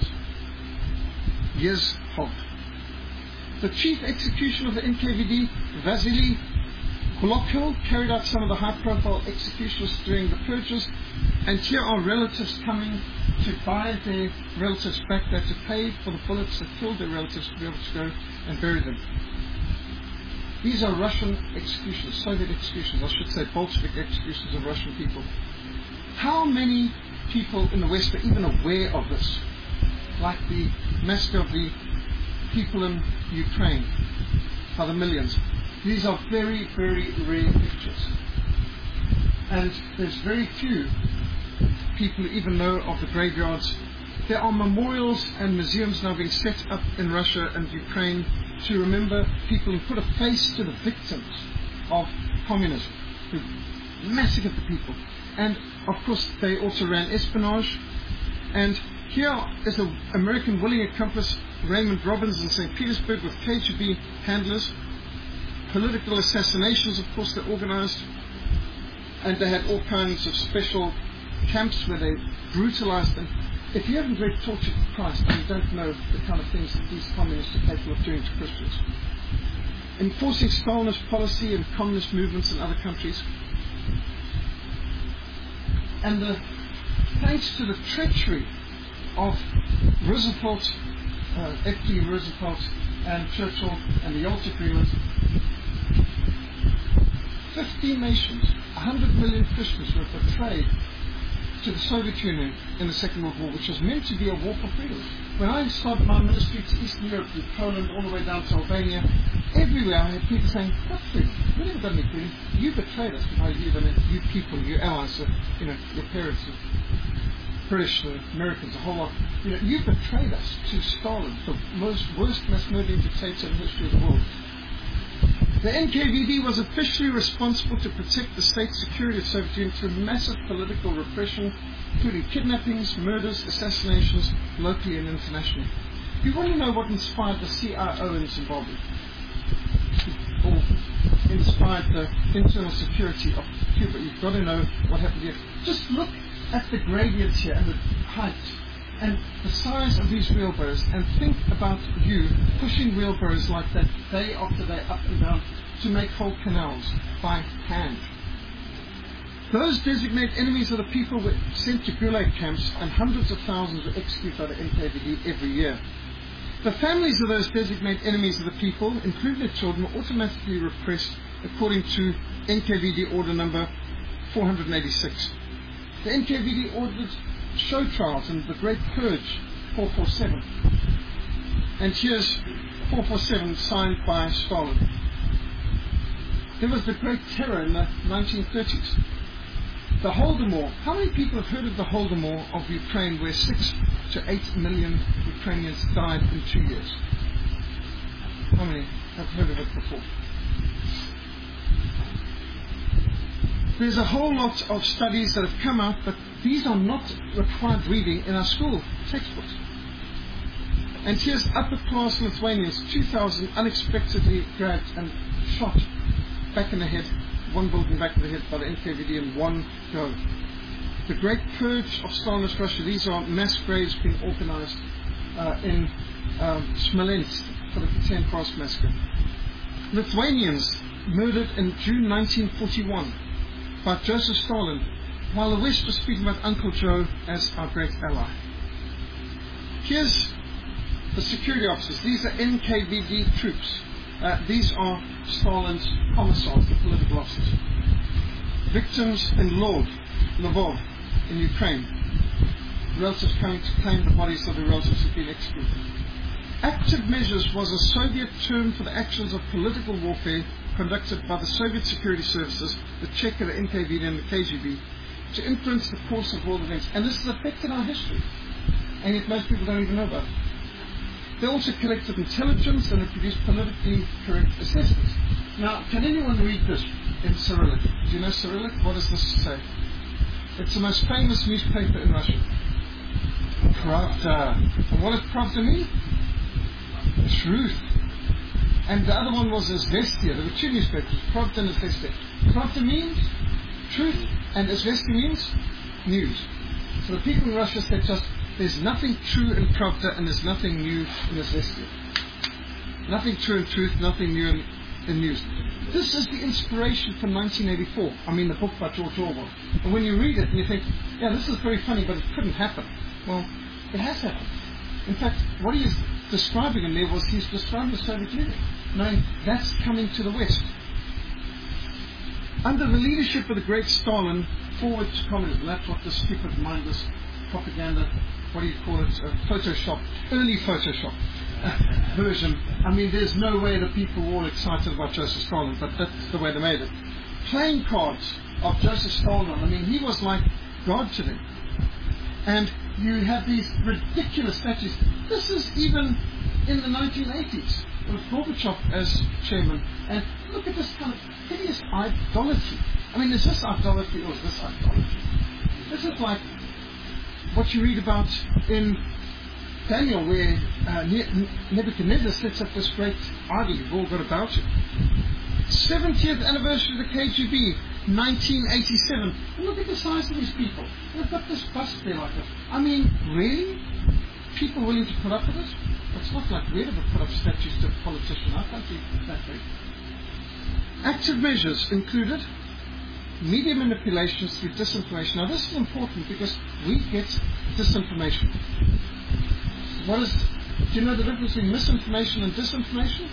Yesov. The chief executioner of the NKVD, Vasily Kulokil, carried out some of the high-profile executions during the purges, and here are relatives coming to buy their relatives back. They had to pay for the bullets that killed their relatives to be able to go and bury them. These are Russian executions, Soviet executions, I should say Bolshevik executions of Russian people. How many people in the West are even aware of this? Like the massacre of the people in Ukraine by the millions. These are very, very rare pictures. And there's very few people who even know of the graveyards. There are memorials and museums now being set up in Russia and Ukraine to remember people and put a face to the victims of communism who massacred the people. And of course they also ran espionage. And here is an American willing accomplice, Raymond Robbins, in St. Petersburg with KGB handlers. Political assassinations, of course, they organized. And they had all kinds of special camps where they brutalized them. If you haven't read Torture for Christ, you don't know the kind of things that these communists are capable of doing to Christians. Enforcing Stalinist policy in communist movements in other countries. And thanks to the treachery of Roosevelt, F.D. Roosevelt and Churchill and the Yalta Agreement, 15 nations, 100 million Christians were betrayed to the Soviet Union in the Second World War, which was meant to be a war for freedom. When I started my ministry to Eastern Europe, from Poland all the way down to Albania, everywhere I had people saying, "What freedom? We never got any freedom. You betrayed us." By you, I mean you people, your allies, your parents, British, Americans, a whole lot. You betrayed us to Stalin, the worst mass murdering dictator in the history of the world. The NKVD was officially responsible to protect the state security of the Soviet Union through massive political repression, including kidnappings, murders, assassinations, locally and internationally. If you want to know what inspired the CIO in Zimbabwe, or inspired the internal security of Cuba, you've got to know what happened here. Just look at the gradients here and the height and the size of these wheelbarrows, and think about you pushing wheelbarrows like that day after day up and down to make whole canals by hand. Those designated enemies of the people were sent to Gulag camps, and hundreds of thousands were executed by the NKVD every year. The families of those designated enemies of the people, including their children, were automatically repressed according to NKVD order number 486. The NKVD ordered show trials and the Great Purge 447. And here's 447 signed by Stalin. There was the Great Terror in the 1930s. The Holodomor. How many people have heard of the Holodomor of Ukraine, where 6 to 8 million Ukrainians died in 2 years? How many have heard of it before? There's a whole lot of studies that have come out, but these are not required reading in our school textbooks. And here's upper-class Lithuanians, 2,000 unexpectedly grabbed and shot back in the head, one bullet back in the head by the NKVD in one go. The Great Purge of Stalinist Russia. These are mass graves being organized in Smolensk for the Katyn Cross massacre. Lithuanians murdered in June 1941 by Joseph Stalin, while the West was speaking about Uncle Joe as our great ally. Here's the security officers. These are NKVD troops These are Stalin's commissars, the political officers. Victims in Lvov, in Ukraine. Relatives coming to claim the bodies of the relatives who have been executed. Active measures was a Soviet term for the actions of political warfare conducted by the Soviet security services, the Cheka, the NKVD and the KGB, to influence the course of world events. And this has affected our history. And yet most people don't even know about it. They also collected intelligence and produced politically correct assessments. Now, can anyone read this in Cyrillic? Do you know Cyrillic? What does this say? It's the most famous newspaper in Russia. Pravda. And what does Pravda mean? Truth. And the other one was Izvestia. There were two newspapers, Pravda and Izvestia. Pravda means truth, and Izvestia means news. So the people in Russia said just, there's nothing true in Pravda and there's nothing new in Izvestia. Nothing true in truth, nothing new in news. This is the inspiration for 1984. I mean, the book by George Orwell. And when you read it and you think, yeah, this is very funny, but it couldn't happen. Well, it has happened. In fact, what he is describing in there was he's describing the Soviet Union, knowing that's coming to the West. Under the leadership of the great Stalin, forward to communism. That's what this stupid, mindless propaganda, what do you call it, Photoshop, early Photoshop version. I mean, there's no way the people were all excited about Joseph Stalin, but that's the way they made it. Playing cards of Joseph Stalin, I mean, he was like God to them. And you have these ridiculous statues. This is even in the 1980s, with Gorbachev as chairman. And look at this kind of hideous idolatry. I mean, is this idolatry or is this idolatry? This is like what you read about in Daniel, where Nebuchadnezzar sets up this great idol. You've all got about it. 70th anniversary of the KGB, 1987. And look at the size of these people. They've got this bust there like this. I mean, really? People willing to put up with it? It's not like we'd ever put up statues to a politician. I can't see that big. Active measures included media manipulations through disinformation. Now this is important because we get disinformation. Do you know the difference between misinformation and disinformation?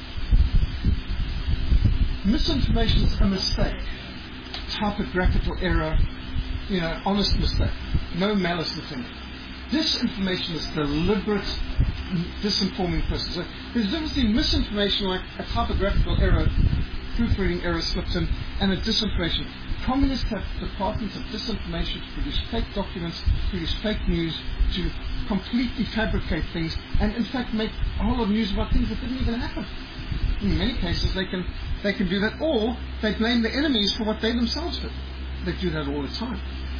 Misinformation is a mistake, typographical error, honest mistake, no malice intended. Disinformation is deliberate disinforming person. So there's a difference between misinformation, like a typographical error, proofreading error slipped in, and a disinformation. Communists have departments of disinformation to produce fake documents, to produce fake news, to completely fabricate things, and in fact make a whole lot of news about things that didn't even happen. In many cases they can do that, or they blame the enemies for what they themselves did. They do that all the time.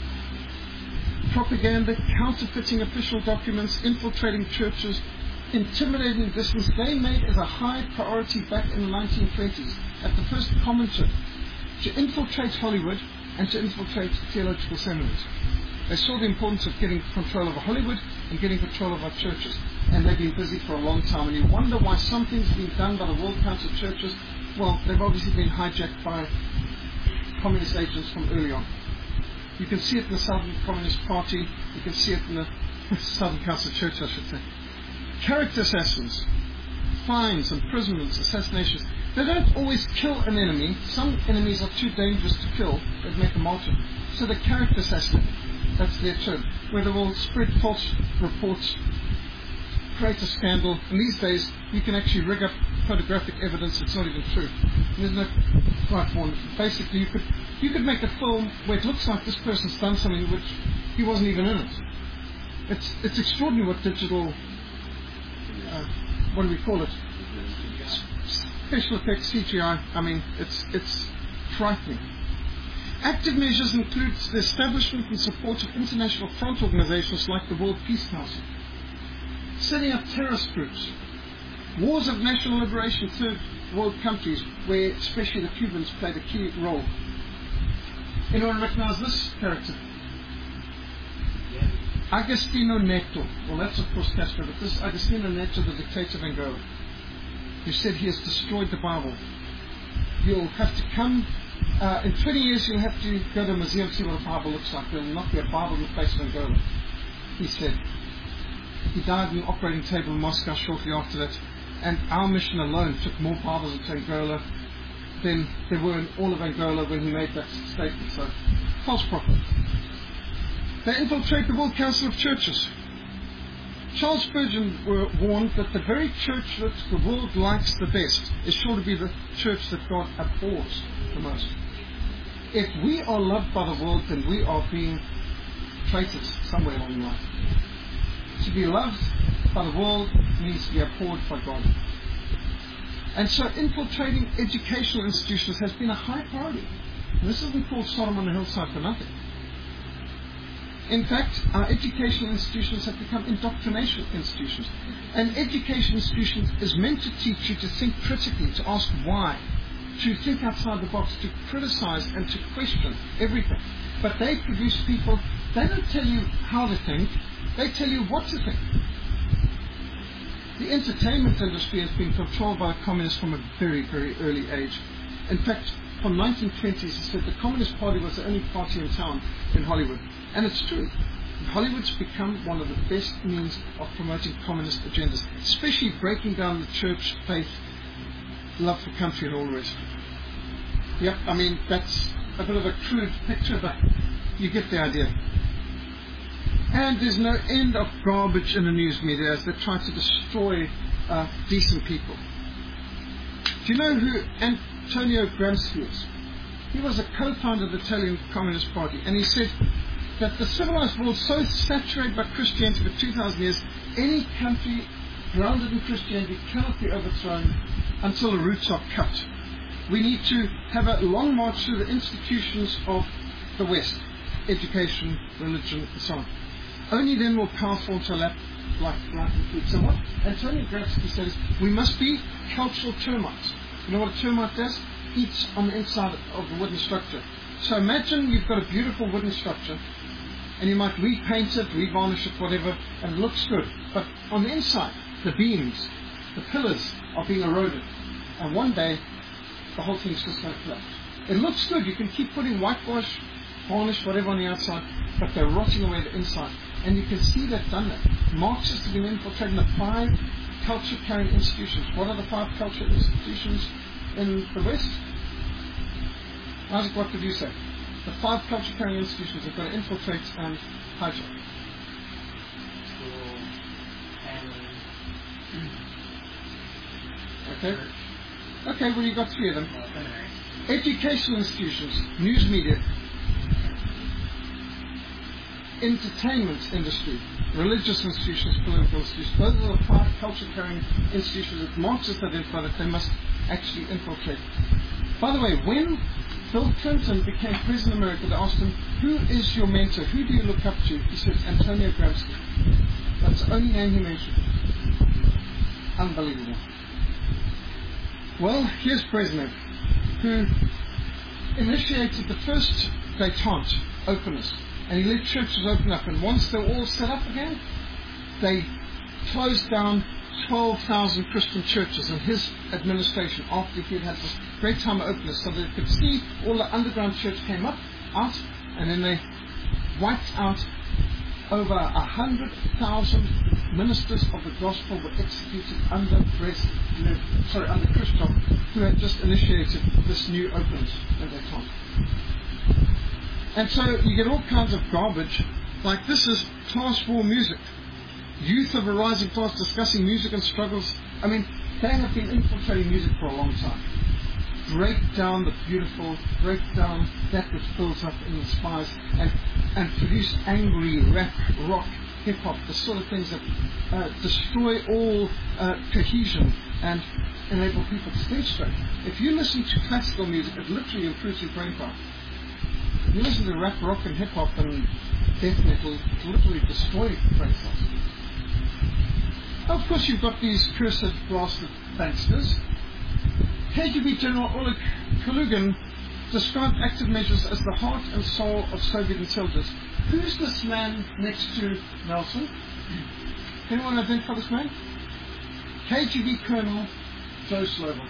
Propaganda, counterfeiting official documents, infiltrating churches, intimidating distance, they made as a high priority back in the 1920s at the first commenter to infiltrate Hollywood and to infiltrate theological seminaries. They saw the importance of getting control over Hollywood and getting control of our churches. And they've been busy for a long time. And you wonder why something's been done by the World Council of Churches. Well, they've obviously been hijacked by communist agents from early on. You can see it in the Southern Communist Party. You can see it in the Southern Council of Church, I should say. Character assassins, fines, imprisonments, assassinations. They don't always kill an enemy. Some enemies are too dangerous to kill. They'd make a martyr. So the character assassinate. That's their term. Where they will spread false reports, create a scandal. And these days, you can actually rig up photographic evidence that's not even true. There's no right one. Basically, you could make a film where it looks like this person's done something which he wasn't even in it. It's extraordinary what digital, what do we call it? Special effects, CGI. I mean, it's frightening. Active measures include the establishment and support of international front organizations like the World Peace Council, setting up terrorist groups, wars of national liberation, third world countries, where especially the Cubans played a key role. Anyone recognize this character? Yeah. Agostinho Neto. Well, that's of course Castro, but this Agostinho Neto, the dictator of Angola, who said he has destroyed the Bible. You'll have to come. In 20 years, you'll have to go to a museum and see what a Bible looks like. There will not be a Bible replaced in Angola, he said. He died on an operating table in Moscow shortly after that. and our mission alone took more Bibles into Angola than there were in all of Angola when he made that statement. So, false prophet. They infiltrate the World Council of Churches. Charles Spurgeon were warned that the very church that the world likes the best is sure to be the church that God abhors the most. If we are loved by the world, then we are being traitors somewhere along the line. To be loved by the world means to be abhorred by God. And so infiltrating educational institutions has been a high priority. And this isn't called Sodom on the hillside for nothing. In fact, our educational institutions have become indoctrination institutions. An education institution is meant to teach you to think critically, to ask why, to think outside the box, to criticize and to question everything. But they produce people, they don't tell you how to think, they tell you what to think. The entertainment industry has been controlled by communists from a very, very early age. In fact, from 1920s, it said the Communist Party was the only party in town in Hollywood. And it's true. Hollywood's become one of the best means of promoting communist agendas, especially breaking down the church faith, love for country and all the rest. Yep, I mean, that's a bit of a crude picture, but you get the idea. And there's no end of garbage in the news media as they try to destroy decent people. Do you know who Antonio Gramsci is? He was a co-founder of the Italian Communist Party, and he said that the civilized world is so saturated by Christianity for 2,000 years, any country grounded in Christianity cannot be overthrown until the roots are cut. We need to have a long march through the institutions of the West, education, religion, and so on. Only then will power fall to a lap like food. So what Antonio Gramsci says, we must be cultural termites. You know what a termite does? Eats on the inside of the wooden structure. So imagine you've got a beautiful wooden structure, and you might repaint it, revarnish it, whatever, and it looks good. But on the inside, the beams, the pillars are being eroded. And one day, the whole thing's just going to collapse. It looks good. You can keep putting whitewash, varnish, whatever on the outside, but they're rotting away the inside. And you can see they've done that. Marxists have been infiltrating the 5 culture-carrying institutions. What are the 5 culture institutions in the West? Isaac, what did you say? The 5 culture-carrying institutions are going to infiltrate and hijack. School, family, Okay. Okay, well, you've got 3 of them. seminary. Educational institutions, news media, entertainment industry, religious institutions, political institutions. Those are the 5 culture-carrying institutions that Marxists identified that they must actually infiltrate. By the way, when Bill Clinton became president of America, they asked him, who is your mentor? Who do you look up to? He said, Antonio Gramsci. That's the only name he mentioned. Unbelievable. Well, here's Brezhnev, who initiated the first détente, openness. And he let churches open up. And once they're all set up again, they closed down 12,000 Christian churches in his administration after he had this great time of openness. So they could see all the underground church came out, and then they wiped out over 100,000 ministers of the gospel were executed under Khrushchev, who had just initiated this new openness in their time. And so you get all kinds of garbage, like this is class war music. Youth of a rising class discussing music and struggles. I mean, they have been infiltrating music for a long time. Break down the beautiful, break down that which builds up and inspires, and produce angry rap, rock, hip-hop, the sort of things that destroy all cohesion and enable people to think straight. If you listen to classical music, it literally improves your brain power. If you listen to rap, rock, and hip-hop and death metal, it literally destroys brain cells. Of course, you've got these cursed blasted banksters. KGB General Oleg Kalugin described active measures as the heart and soul of Soviet intelligence. Who's this man next to Nelson? Can anyone identify this man? KGB Colonel Joe Slovo.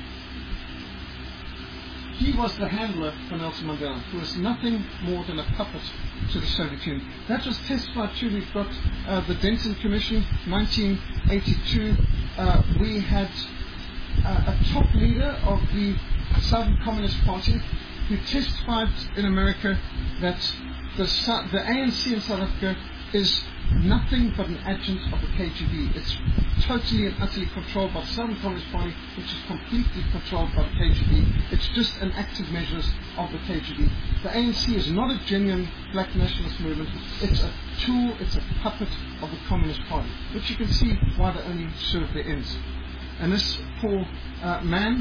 He was the handler for Nelson Mandela, who was nothing more than a puppet to the Soviet Union. That was testified to. We've got the Denton Commission, 1982, we had a top leader of the Southern Communist Party who testified in America that the ANC in South Africa is nothing but an adjunct of the KGB. It's totally and utterly controlled by the Southern Communist Party, which is completely controlled by the KGB. It's just an active measures of the KGB. The ANC is not a genuine black nationalist movement. It's a tool, it's a puppet of the Communist Party, which you can see why they only serve their ends. And this poor man,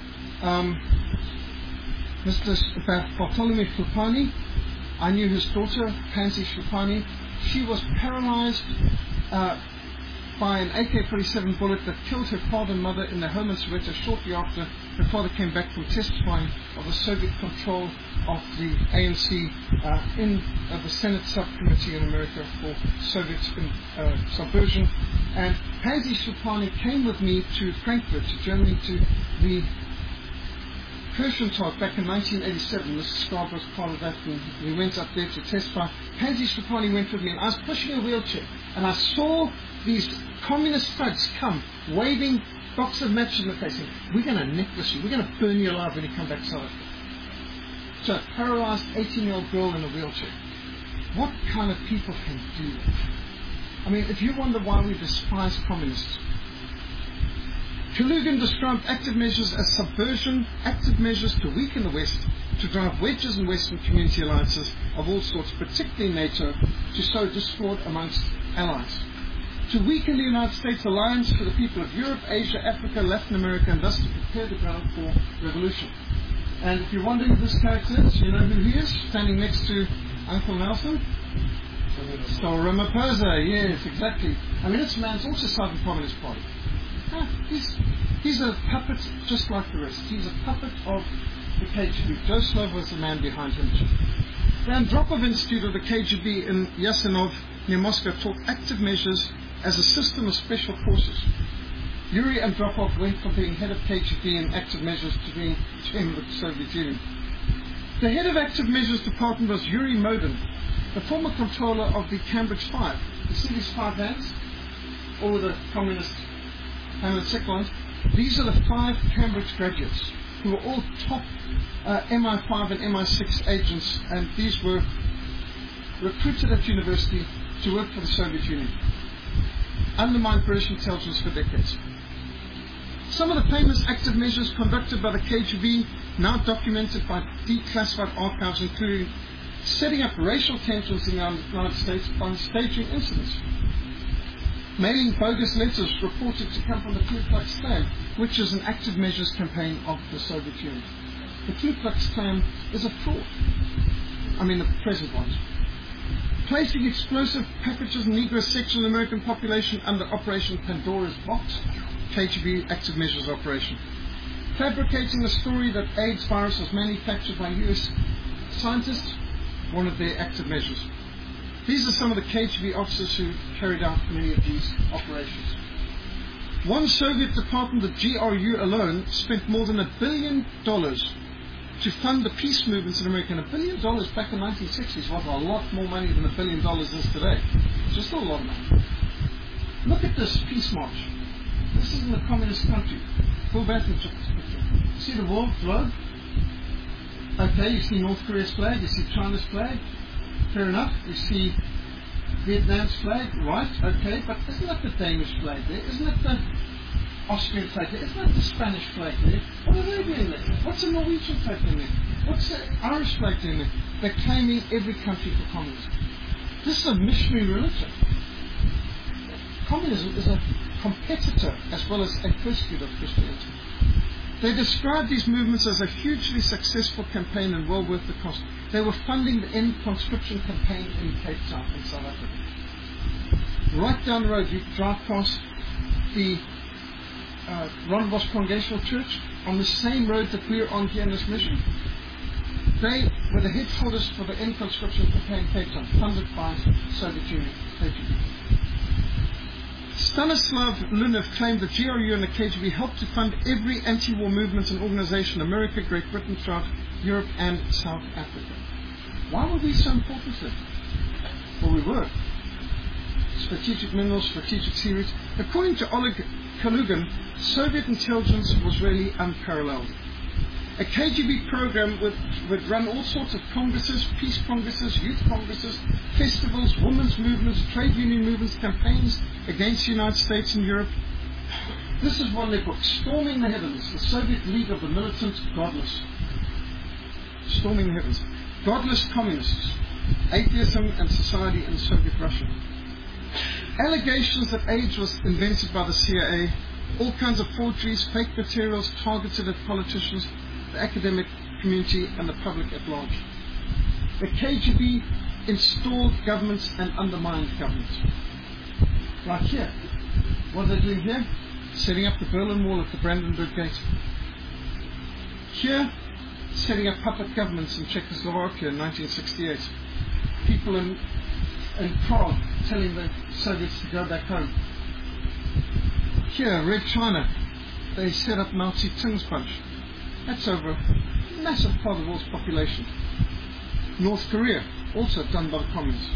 Mr. Bartholomew Hlupani, I knew his daughter, Pansy Hlupani. She was paralyzed by an AK-47 bullet that killed her father and mother in their home in Soweto shortly after her father came back from testifying of the Soviet control of the ANC in the Senate subcommittee in America for Soviet subversion. And Pansy Hlupani came with me to Frankfurt, to Germany, to the Kirchentag back in 1987. Mr. Scarborough was part of that, and we went up there to testify. Pansy Hlupani went with me, and I was pushing a wheelchair, and I saw these communist thugs come, waving boxes of matches in the face, saying, "We're going to necklace you, we're going to burn you alive when you come back to South Africa." So a paralyzed 18-year-old girl in a wheelchair. What kind of people can do that? I mean, if you wonder why we despise communists, Kalugan described active measures as subversion, active measures to weaken the West, to drive wedges in Western community alliances of all sorts, particularly NATO, to sow discord amongst allies, to weaken the United States alliance for the people of Europe, Asia, Africa, Latin America, and thus to prepare the ground for revolution. And if you're wondering who this character is, you know who he is, standing next to Uncle Nelson? Cyril Ramaphosa, yes, exactly. I mean, this man's also Southern Communist Party. He's a puppet just like the rest. He's a puppet of the KGB. Joe Slov was the man behind him. The Andropov Institute of the KGB in Yasenov near Moscow taught active measures as a system of special forces. Yuri Andropov went from being head of KGB and active measures to being chairman of the Soviet Union. The head of active measures department was Yuri Modin, the former controller of the Cambridge Five. You see these 5 hands? All the communist Hamlet Cyclones. These are the 5 Cambridge graduates who were all top MI5 and MI6 agents, and these were recruited at university to work for the Soviet Union. Undermined British intelligence for decades. Some of the famous active measures conducted by the KGB, now documented by declassified archives, including setting up racial tensions in the United States by staging incidents, mailing bogus letters reported to come from the Ku Klux Klan, which is an active measures campaign of the Soviet Union. The Ku Klux Klan is a fraud. I mean, the present ones. Placing explosive packages in Negro section of the American population under Operation Pandora's Box, KGB active measures operation. Fabricating the story that AIDS virus was manufactured by US scientists, one of their active measures. These are some of the KGB officers who carried out many of these operations. One Soviet department, the GRU alone, spent more than $1 billion to fund the peace movements in America. And $1 billion back in the 1960s was a lot more money than $1 billion is today. It's just a lot of money. Look at this peace march. This is in a communist country. Go back and check this picture. See the world globe? Okay, you see North Korea's flag, you see China's flag. Fair enough. You see Vietnam's flag, right? Okay, but isn't that the Danish flag there? Isn't it the Austrian flag there? Isn't that the Spanish flag there? What are they doing there? What's the Norwegian flag doing there? What's the Irish flag doing there? They're claiming every country for communism. This is a missionary religion. Communism is a competitor as well as a persecutor of Christianity. They described these movements as a hugely successful campaign and well worth the cost. They were funding the end conscription campaign in Cape Town in South Africa. Right down the road, you drive past the Ron Bosch Congregational Church on the same road that we're on here in this mission. They were the headquarters for the end conscription campaign in Cape Town, funded by Soviet Union. Stanislav Lunev claimed that GRU and the KGB helped to fund every anti-war movement and organization in America, Great Britain, throughout Europe and South Africa. Why were we so important to them? Well, we were. Strategic minerals, strategic sea routes. According to Oleg Kalugin, Soviet intelligence was really unparalleled. A KGB program would run all sorts of congresses, peace congresses, youth congresses, festivals, women's movements, trade union movements, campaigns against the United States and Europe. This is one of their books, Storming the Heavens, the Soviet League of the Militant Godless. Storming the Heavens. Godless Communists, Atheism and Society in Soviet Russia. Allegations that AIDS was invented by the CIA, all kinds of forgeries, fake materials targeted at politicians, the academic community and the public at large. The KGB installed governments and undermined governments. Right here. What are they doing here? Setting up the Berlin Wall at the Brandenburg Gate. Here, setting up puppet governments in Czechoslovakia in 1968. People in Prague telling the Soviets to go back home. Here, Red China, they set up Mao Zedong's bunch. That's over a massive part of the world's population. North Korea, also done by the communists.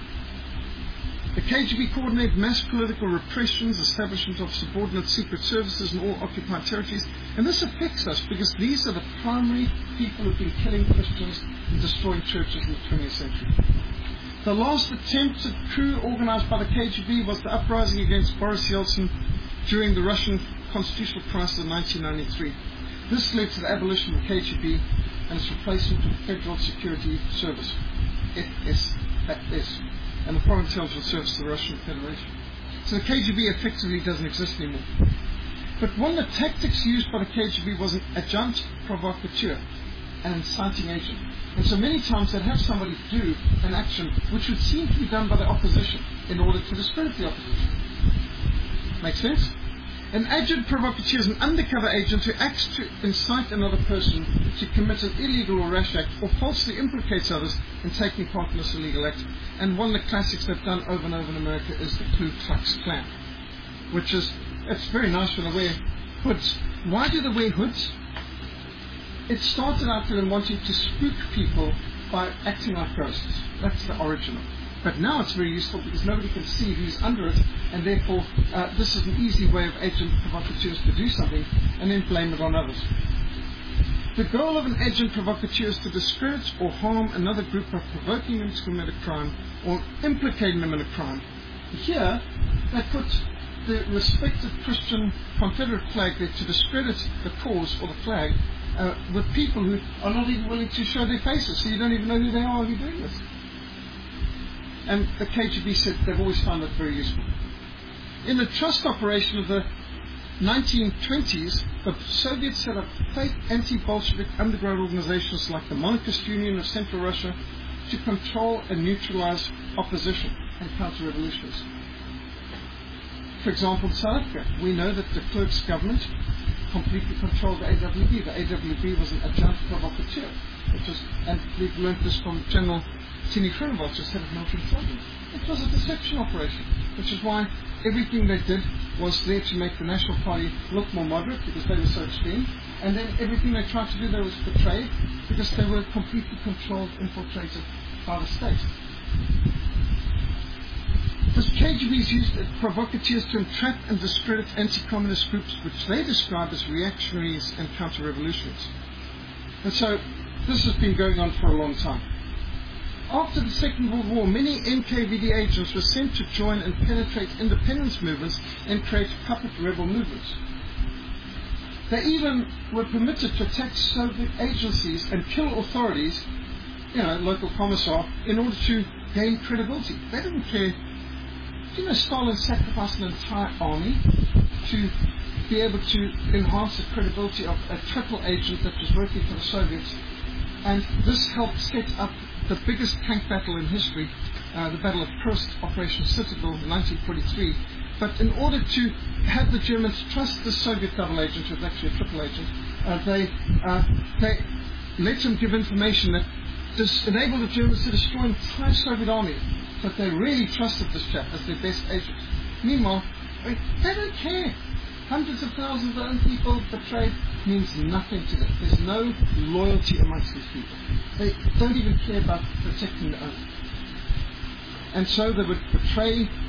The KGB coordinated mass political repressions, establishment of subordinate secret services in all occupied territories, and this affects us because these are the primary people who've been killing Christians and destroying churches in the 20th century. The last attempted coup organized by the KGB was the uprising against Boris Yeltsin during the Russian constitutional crisis of 1993. This led to the abolition of the KGB and its replacement with the Federal Security Service, FSS, and the Foreign Intelligence Service of the Russian Federation. So the KGB effectively doesn't exist anymore. But one of the tactics used by the KGB was an agent provocateur, an inciting agent. And so many times they'd have somebody do an action which would seem to be done by the opposition in order to discredit the opposition. Make sense? An agent provocateur is an undercover agent who acts to incite another person to commit an illegal or rash act or falsely implicates others in taking part in this illegal act. And one of the classics they've done over and over in America is the Ku Klux Klan, which is, it's very nice when they wear hoods. Why do they wear hoods? It started out with them wanting to spook people by acting like ghosts. That's the origin of it. But now it's very useful because nobody can see who's under it, and therefore this is an easy way of agent provocateurs to do something and then blame it on others. The goal of an agent provocateur is to discredit or harm another group by provoking them to commit a crime or implicating them in a crime. Here, they put the respective Christian Confederate flag there to discredit the cause or the flag with people who are not even willing to show their faces, so you don't even know who they are who are doing this. And the KGB said they've always found that very useful. In the trust operation of the 1920s, the Soviets set up fake anti-Bolshevik underground organizations like the Monarchist Union of Central Russia to control and neutralize opposition and counter-revolutionists. For example, in South Africa, we know that de Klerk's government completely controlled the AWB. The AWB was an adjunct provocateur, and we've learned this from General Tini Groenewald, who head of military intelligence. It was a deception operation, which is why everything they did was there to make the National Party look more moderate because they were so extreme, and then everything they tried to do there was betrayed because they were completely controlled, infiltrated by the state. The KGB's used provocateurs to entrap and discredit anti-communist groups, which they describe as reactionaries and counter-revolutionaries. And so this has been going on for a long time. After the Second World War, many NKVD agents were sent to join and penetrate independence movements and create puppet rebel movements. They even were permitted to attack Soviet agencies and kill authorities, local commissar, in order to gain credibility. They didn't care. Stalin sacrificed an entire army to be able to enhance the credibility of a triple agent that was working for the Soviets. And this helped set up the biggest tank battle in history, the Battle of Kursk, Operation Citadel, 1943. But in order to have the Germans trust the Soviet double agent, who was actually a triple agent, they let him give information that enabled the Germans to destroy an entire Soviet army. But they really trusted this chap as their best agent. Meanwhile, they don't care. Hundreds of thousands of own people betrayed means nothing to them. There's no loyalty amongst these people. They don't even care about protecting their own. And so they would betray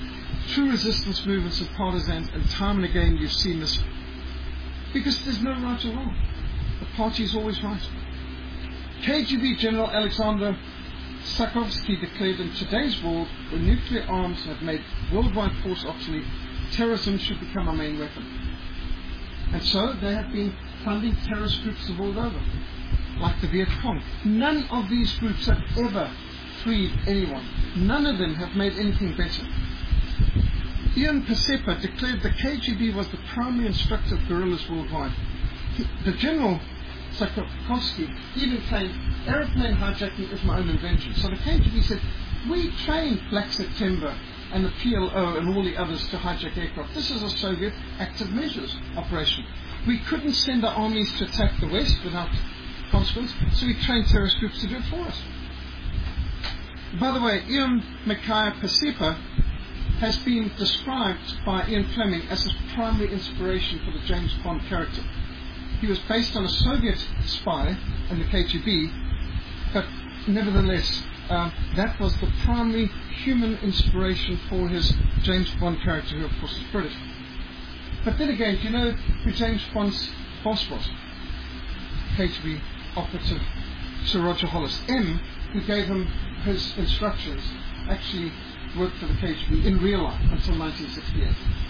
true resistance movements and partisans, and time and again you've seen this, because there's no right or wrong. The party is always right. KGB General Alexander Sakovsky declared, in today's world, where nuclear arms have made worldwide force obsolete, terrorism should become our main weapon. And so they have been funding terrorist groups the world over, like the Viet Cong. None of these groups have ever freed anyone. None of them have made anything better. Ian Pacepa declared the KGB was the primary instructor of guerrillas worldwide. The General Sakovsky even claimed aeroplane hijacking is my own invention. So the KGB said, we trained Black September and the PLO and all the others to hijack aircraft. This is a Soviet active measures operation. We couldn't send our armies to attack the West without consequence, so we trained terrorist groups to do it for us. By the way, Ian Mikhail Pacepa has been described by Ian Fleming as his primary inspiration for the James Bond character. He was based on a Soviet spy in the KGB, but nevertheless, that was the primary human inspiration for his James Bond character, who of course is British. But then again, do you know who James Bond's boss was? KGB operative Sir Roger Hollis. M, who gave him his instructions, actually worked for the KGB in real life until 1968.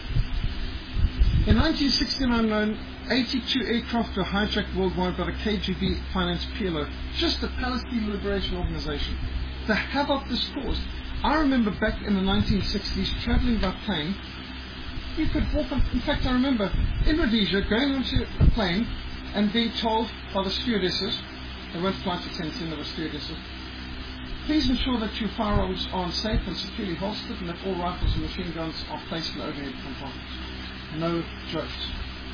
In 1969 alone, 82 aircraft were hijacked worldwide by the KGB-financed PLO, just the Palestine Liberation Organization. The havoc this caused. I remember back in the 1960s traveling by plane. You could walk on. In fact, I remember in Rhodesia going onto a plane and being told by the stewardesses, they weren't flight attendants, they were stewardesses, please ensure that your firearms are safe and securely holstered and that all rifles and machine guns are placed in the overhead compartments. No jokes.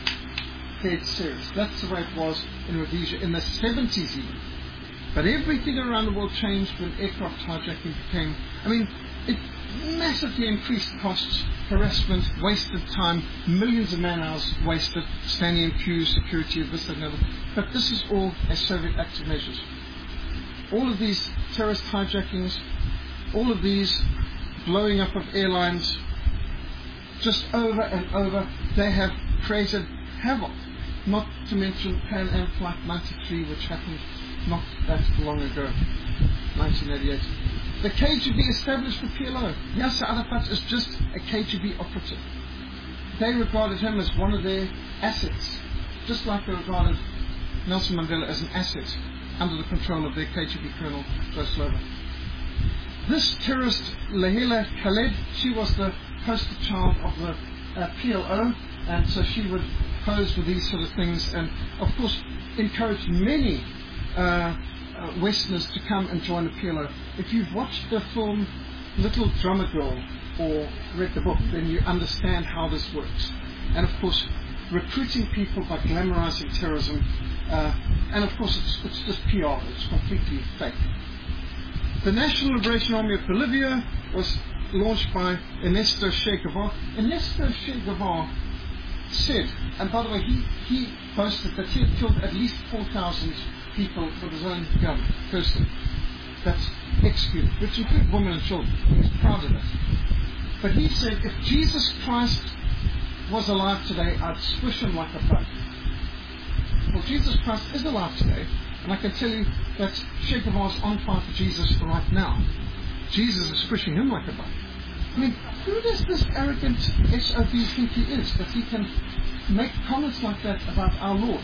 Dead serious. That's the way it was in Rhodesia in the 70s even. But everything around the world changed when aircraft hijacking became, it massively increased costs, harassment, wasted time, millions of man hours wasted, standing in queues, security, this, that, and other. But this is all as Soviet active measures. All of these terrorist hijackings, all of these blowing up of airlines, just over and over, they have created havoc. Not to mention Pan Am Flight 93, which happened not that long ago, 1988. The KGB established the PLO. Yasser Arafat is just a KGB operative. They regarded him as one of their assets, just like they regarded Nelson Mandela as an asset under the control of their KGB colonel, Joe Slovo. This terrorist, Leila Khaled, she was the poster child of the PLO, and so she would pose with these sort of things and, of course, encourage many Westerners to come and join the PLO. If you've watched the film Little Drummer Girl or read the book, then you understand how this works. And, of course, recruiting people by glamorizing terrorism, and, of course, it's just PR. It's completely fake. The National Liberation Army of Bolivia was launched by Ernesto Che Guevara. Ernesto Che Guevara said, and by the way, he boasted that he had killed at least 4,000 people with his own gun, personally. That's executed, which include women and children. He's proud of that. But he said, if Jesus Christ was alive today, I'd squish him like a bug. Well, Jesus Christ is alive today, and I can tell you that Che Guevara's on fire for Jesus right now. Jesus is squishing him like a bug. Who does this arrogant SOB think he is, that he can make comments like that about our Lord?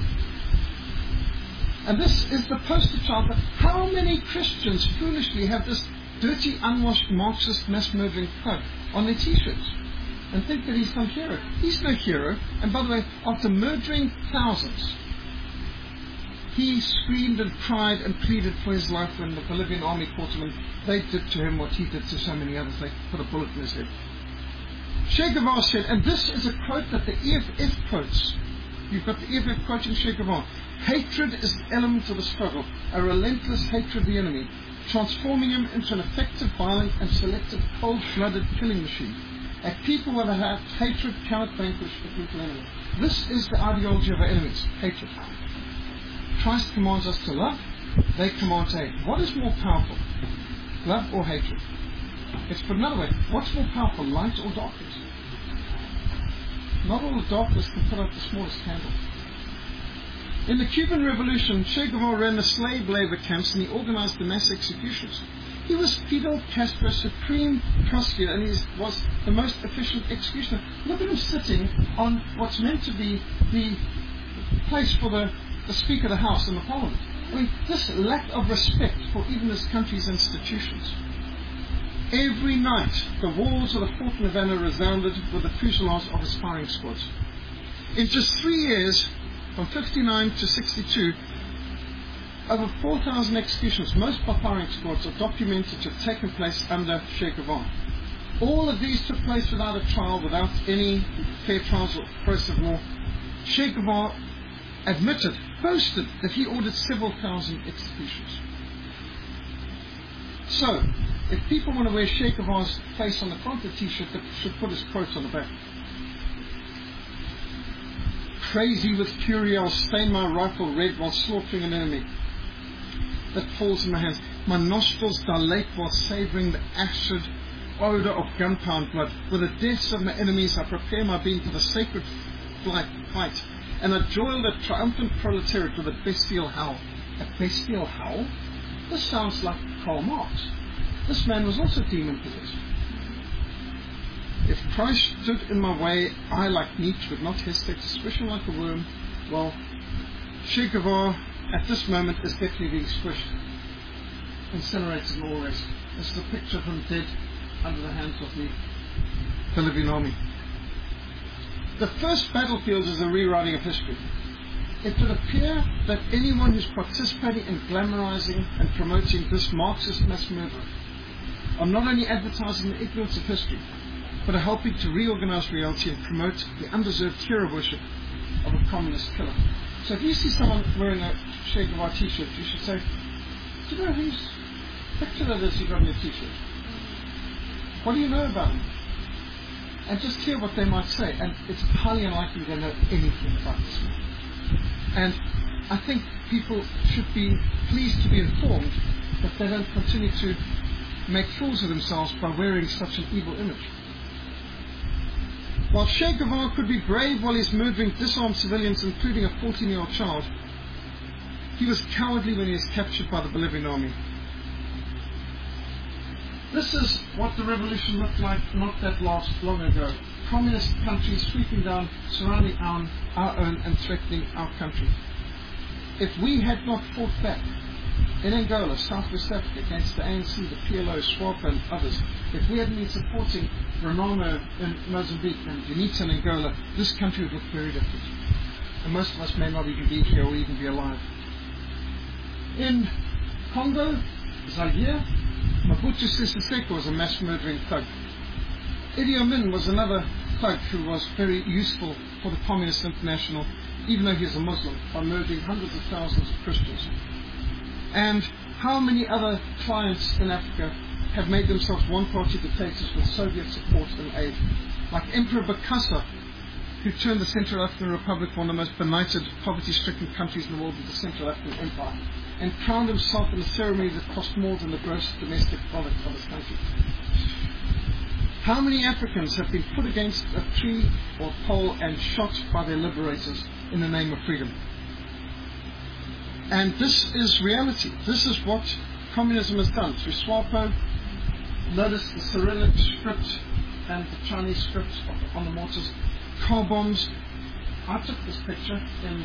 And this is the poster child. But how many Christians foolishly have this dirty, unwashed, Marxist, mass-murdering thug on their t-shirts and think that he's some hero? He's no hero. And by the way, after murdering thousands, he screamed and cried and pleaded for his life when the Bolivian army caught him, and they did to him what he did to so many others. They put a bullet in his head. Che Guevara said, and this is a quote that the EFF quotes. You've got the EFF quoting Che Guevara. Hatred is the element of the struggle, a relentless hatred of the enemy, transforming him into an effective, violent, and selective, cold-blooded killing machine. A people with a hatred cannot vanquish a brutal enemy. This is the ideology of our enemies, hatred. Christ commands us to love, they command to hate. What is more powerful, love or hatred? Let's put another way. What's more powerful, light or darkness? Not all the darkness can put out the smallest candle. In the Cuban Revolution, Che Guevara ran the slave labor camps and he organized the mass executions. He was Fidel Castro's supreme prosecutor and he was the most efficient executioner. Look at him sitting on what's meant to be the place for the Speaker of the House and the Parliament. I mean, this lack of respect for even this country's institutions. Every night, the walls of the Fort Havana resounded with the fusillades of his firing squads. In just 3 years, from 59 to 62, over 4,000 executions, most by firing squads, are documented to have taken place under Che Guevara. All of these took place without a trial, without any fair trials or process of law. Che Guevara admitted, boasted, that he ordered several thousand executions. So, if people want to wear Che Guevara's face on the front of the t-shirt, they should put his quotes on the back. Crazy with fury, I'll stain my rifle red while slaughtering an enemy that falls in my hands. My nostrils dilate while savouring the acid odour of gunpowder and blood. With the deaths of my enemies, I prepare my being for the sacred fight, and I join the triumphant proletariat with a bestial howl. A bestial howl? This sounds like Karl Marx. This man was also demon-possessed. If Christ stood in my way, I, like Nietzsche, would not hesitate to squish him like a worm. Well, Che Guevara, at this moment, is definitely being squished, incinerated and all the rest. This is a picture of him dead under the hands of the Bolivian army. The first battlefield is a rewriting of history. It would appear that anyone who's participating in glamorizing and promoting this Marxist mass movement are not only advertising the ignorance of history, but are helping to reorganize reality and promote the undeserved hero worship of a communist killer. So if you see someone wearing a Che Guevara t-shirt, you should say, do you know whose picture that is you got on your t-shirt? What do you know about him? And just hear what they might say. And it's highly unlikely they know anything about this man. And I think people should be pleased to be informed that they don't continue to make fools of themselves by wearing such an evil image. While Che Guevara could be brave while he's murdering disarmed civilians, including a 14-year-old child, he was cowardly when he was captured by the Bolivian army. This is what the revolution looked like not that long ago. Communist countries sweeping down, surrounding our own and threatening our country. If we had not fought back in Angola, Southwest Africa, against the ANC, the PLO, SWAPO and others, if we hadn't been supporting Renamo in Mozambique and UNITA in Angola, this country would look very different. And most of us may not even be here or even be alive. In Congo, Zaire, Mobutu Sese Seko was a mass murdering thug. Idi Amin was another thug who was very useful for the Communist International, even though he is a Muslim, by murdering hundreds of thousands of Christians. And how many other clients in Africa have made themselves one-party dictators with Soviet support and aid, like Emperor Bokassa, who turned the Central African Republic, one of the most benighted, poverty-stricken countries in the world, into the Central African Empire, and crowned himself in a ceremony that cost more than the gross domestic product of his country. How many Africans have been put against a tree or pole and shot by their liberators in the name of freedom? And this is reality. This is what communism has done through SWAPO. Notice the Cyrillic script and the Chinese script on the mortars. Car bombs. I took this picture in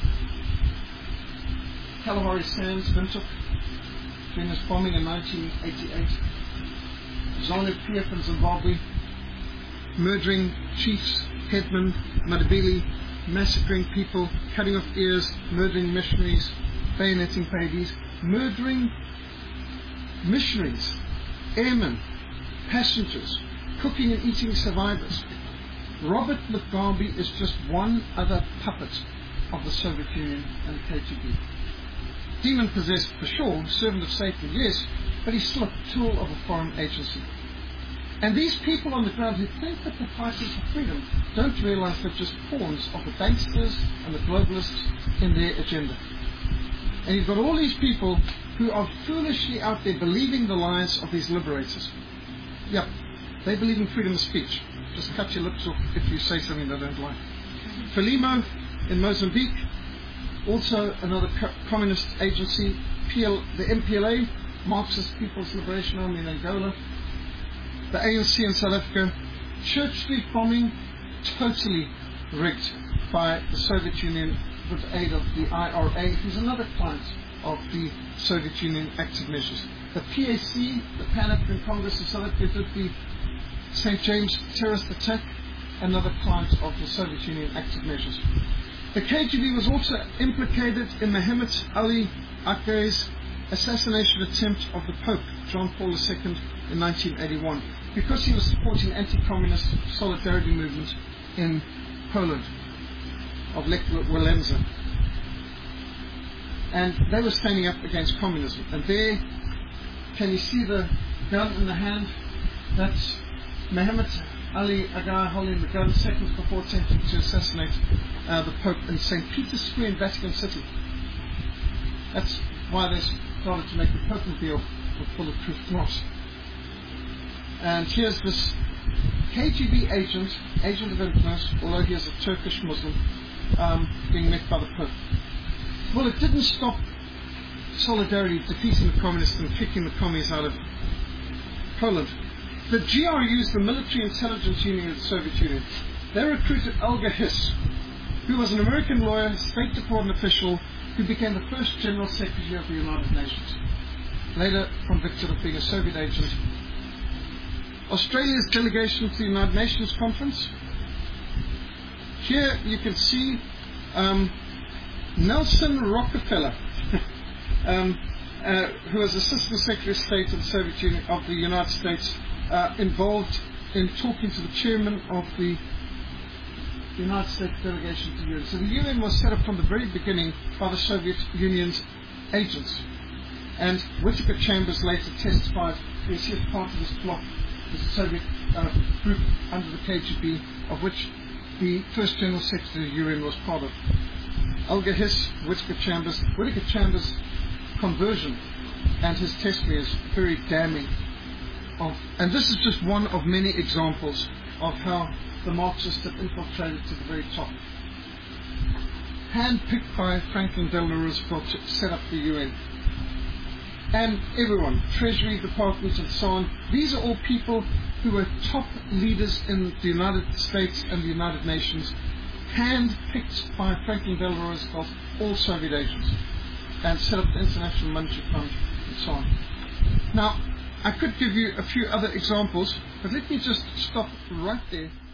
Kalahari Sands, Windhoek, during this bombing in 1988. ZANU-PF in Zimbabwe, murdering chiefs, headmen, Madabili, massacring people, cutting off ears, murdering missionaries, bayoneting babies, murdering missionaries, airmen, passengers, cooking and eating survivors. Robert Mugabe is just one other puppet of the Soviet Union and the KGB. Demon-possessed for sure, servant of Satan, yes, but he's still a tool of a foreign agency. And these people on the ground who think that the fighters for freedom don't realize they're just pawns of the banksters and the globalists in their agenda. And you've got all these people who are foolishly out there believing the lies of these liberators. Yep. They believe in freedom of speech. Just cut your lips off if you say something they don't like. Frelimo in Mozambique, also another communist agency. The MPLA, Marxist People's Liberation Army in Angola. The ANC in South Africa. Church Street bombing, totally rigged by the Soviet Union with the aid of the IRA, who's another client of the Soviet Union active measures. The PAC, the Pan-African Congress of South Africa, did the St. James terrorist attack, another client of the Soviet Union active measures. The KGB was also implicated in Mohammed Ali Akbar's assassination attempt of the Pope, John Paul II, in 1981, because he was supporting anti-communist solidarity movement in Poland, of Lech Walesa. And they were standing up against communism. And there, can you see the gun in the hand? That's Mohammed Ali Agha holding the gun seconds before attempting to assassinate the Pope in St. Peter's Square in Vatican City. That's why they started to make the Pope-mobile with bulletproof glass. And here's this KGB agent of influence, although he is a Turkish Muslim, being met by the Pope. Well, it didn't stop solidarity defeating the communists and kicking the commies out of Poland. The GRUs, the Military Intelligence Union of the Soviet Union, they recruited Olga Hiss, who was an American lawyer, State Department official, who became the first General Secretary of the United Nations, later convicted of being a Soviet agent. Australia's delegation to the United Nations Conference. Here you can see Nelson Rockefeller, who was Assistant Secretary of State of the Soviet Union of the United States, involved in talking to the chairman of the United States delegation to the UN. So the UN was set up from the very beginning by the Soviet Union's agents. And Whittaker Chambers later testified he was part of this plot, this Soviet group under the KGB, of which the first General Secretary of the UN was part of. Olga Hiss, Whittaker Chambers' conversion and his testimony is very damning. And this is just one of many examples of how the Marxists have infiltrated to the very top. Handpicked by Franklin Delano Roosevelt to set up the UN. And everyone, Treasury Department and so on, these are all people who were top leaders in the United States and the United Nations, handpicked by Franklin Delano Roosevelt, all Soviet agents, and set up the International Monetary Fund and so on. Now, I could give you a few other examples, but let me just stop right there.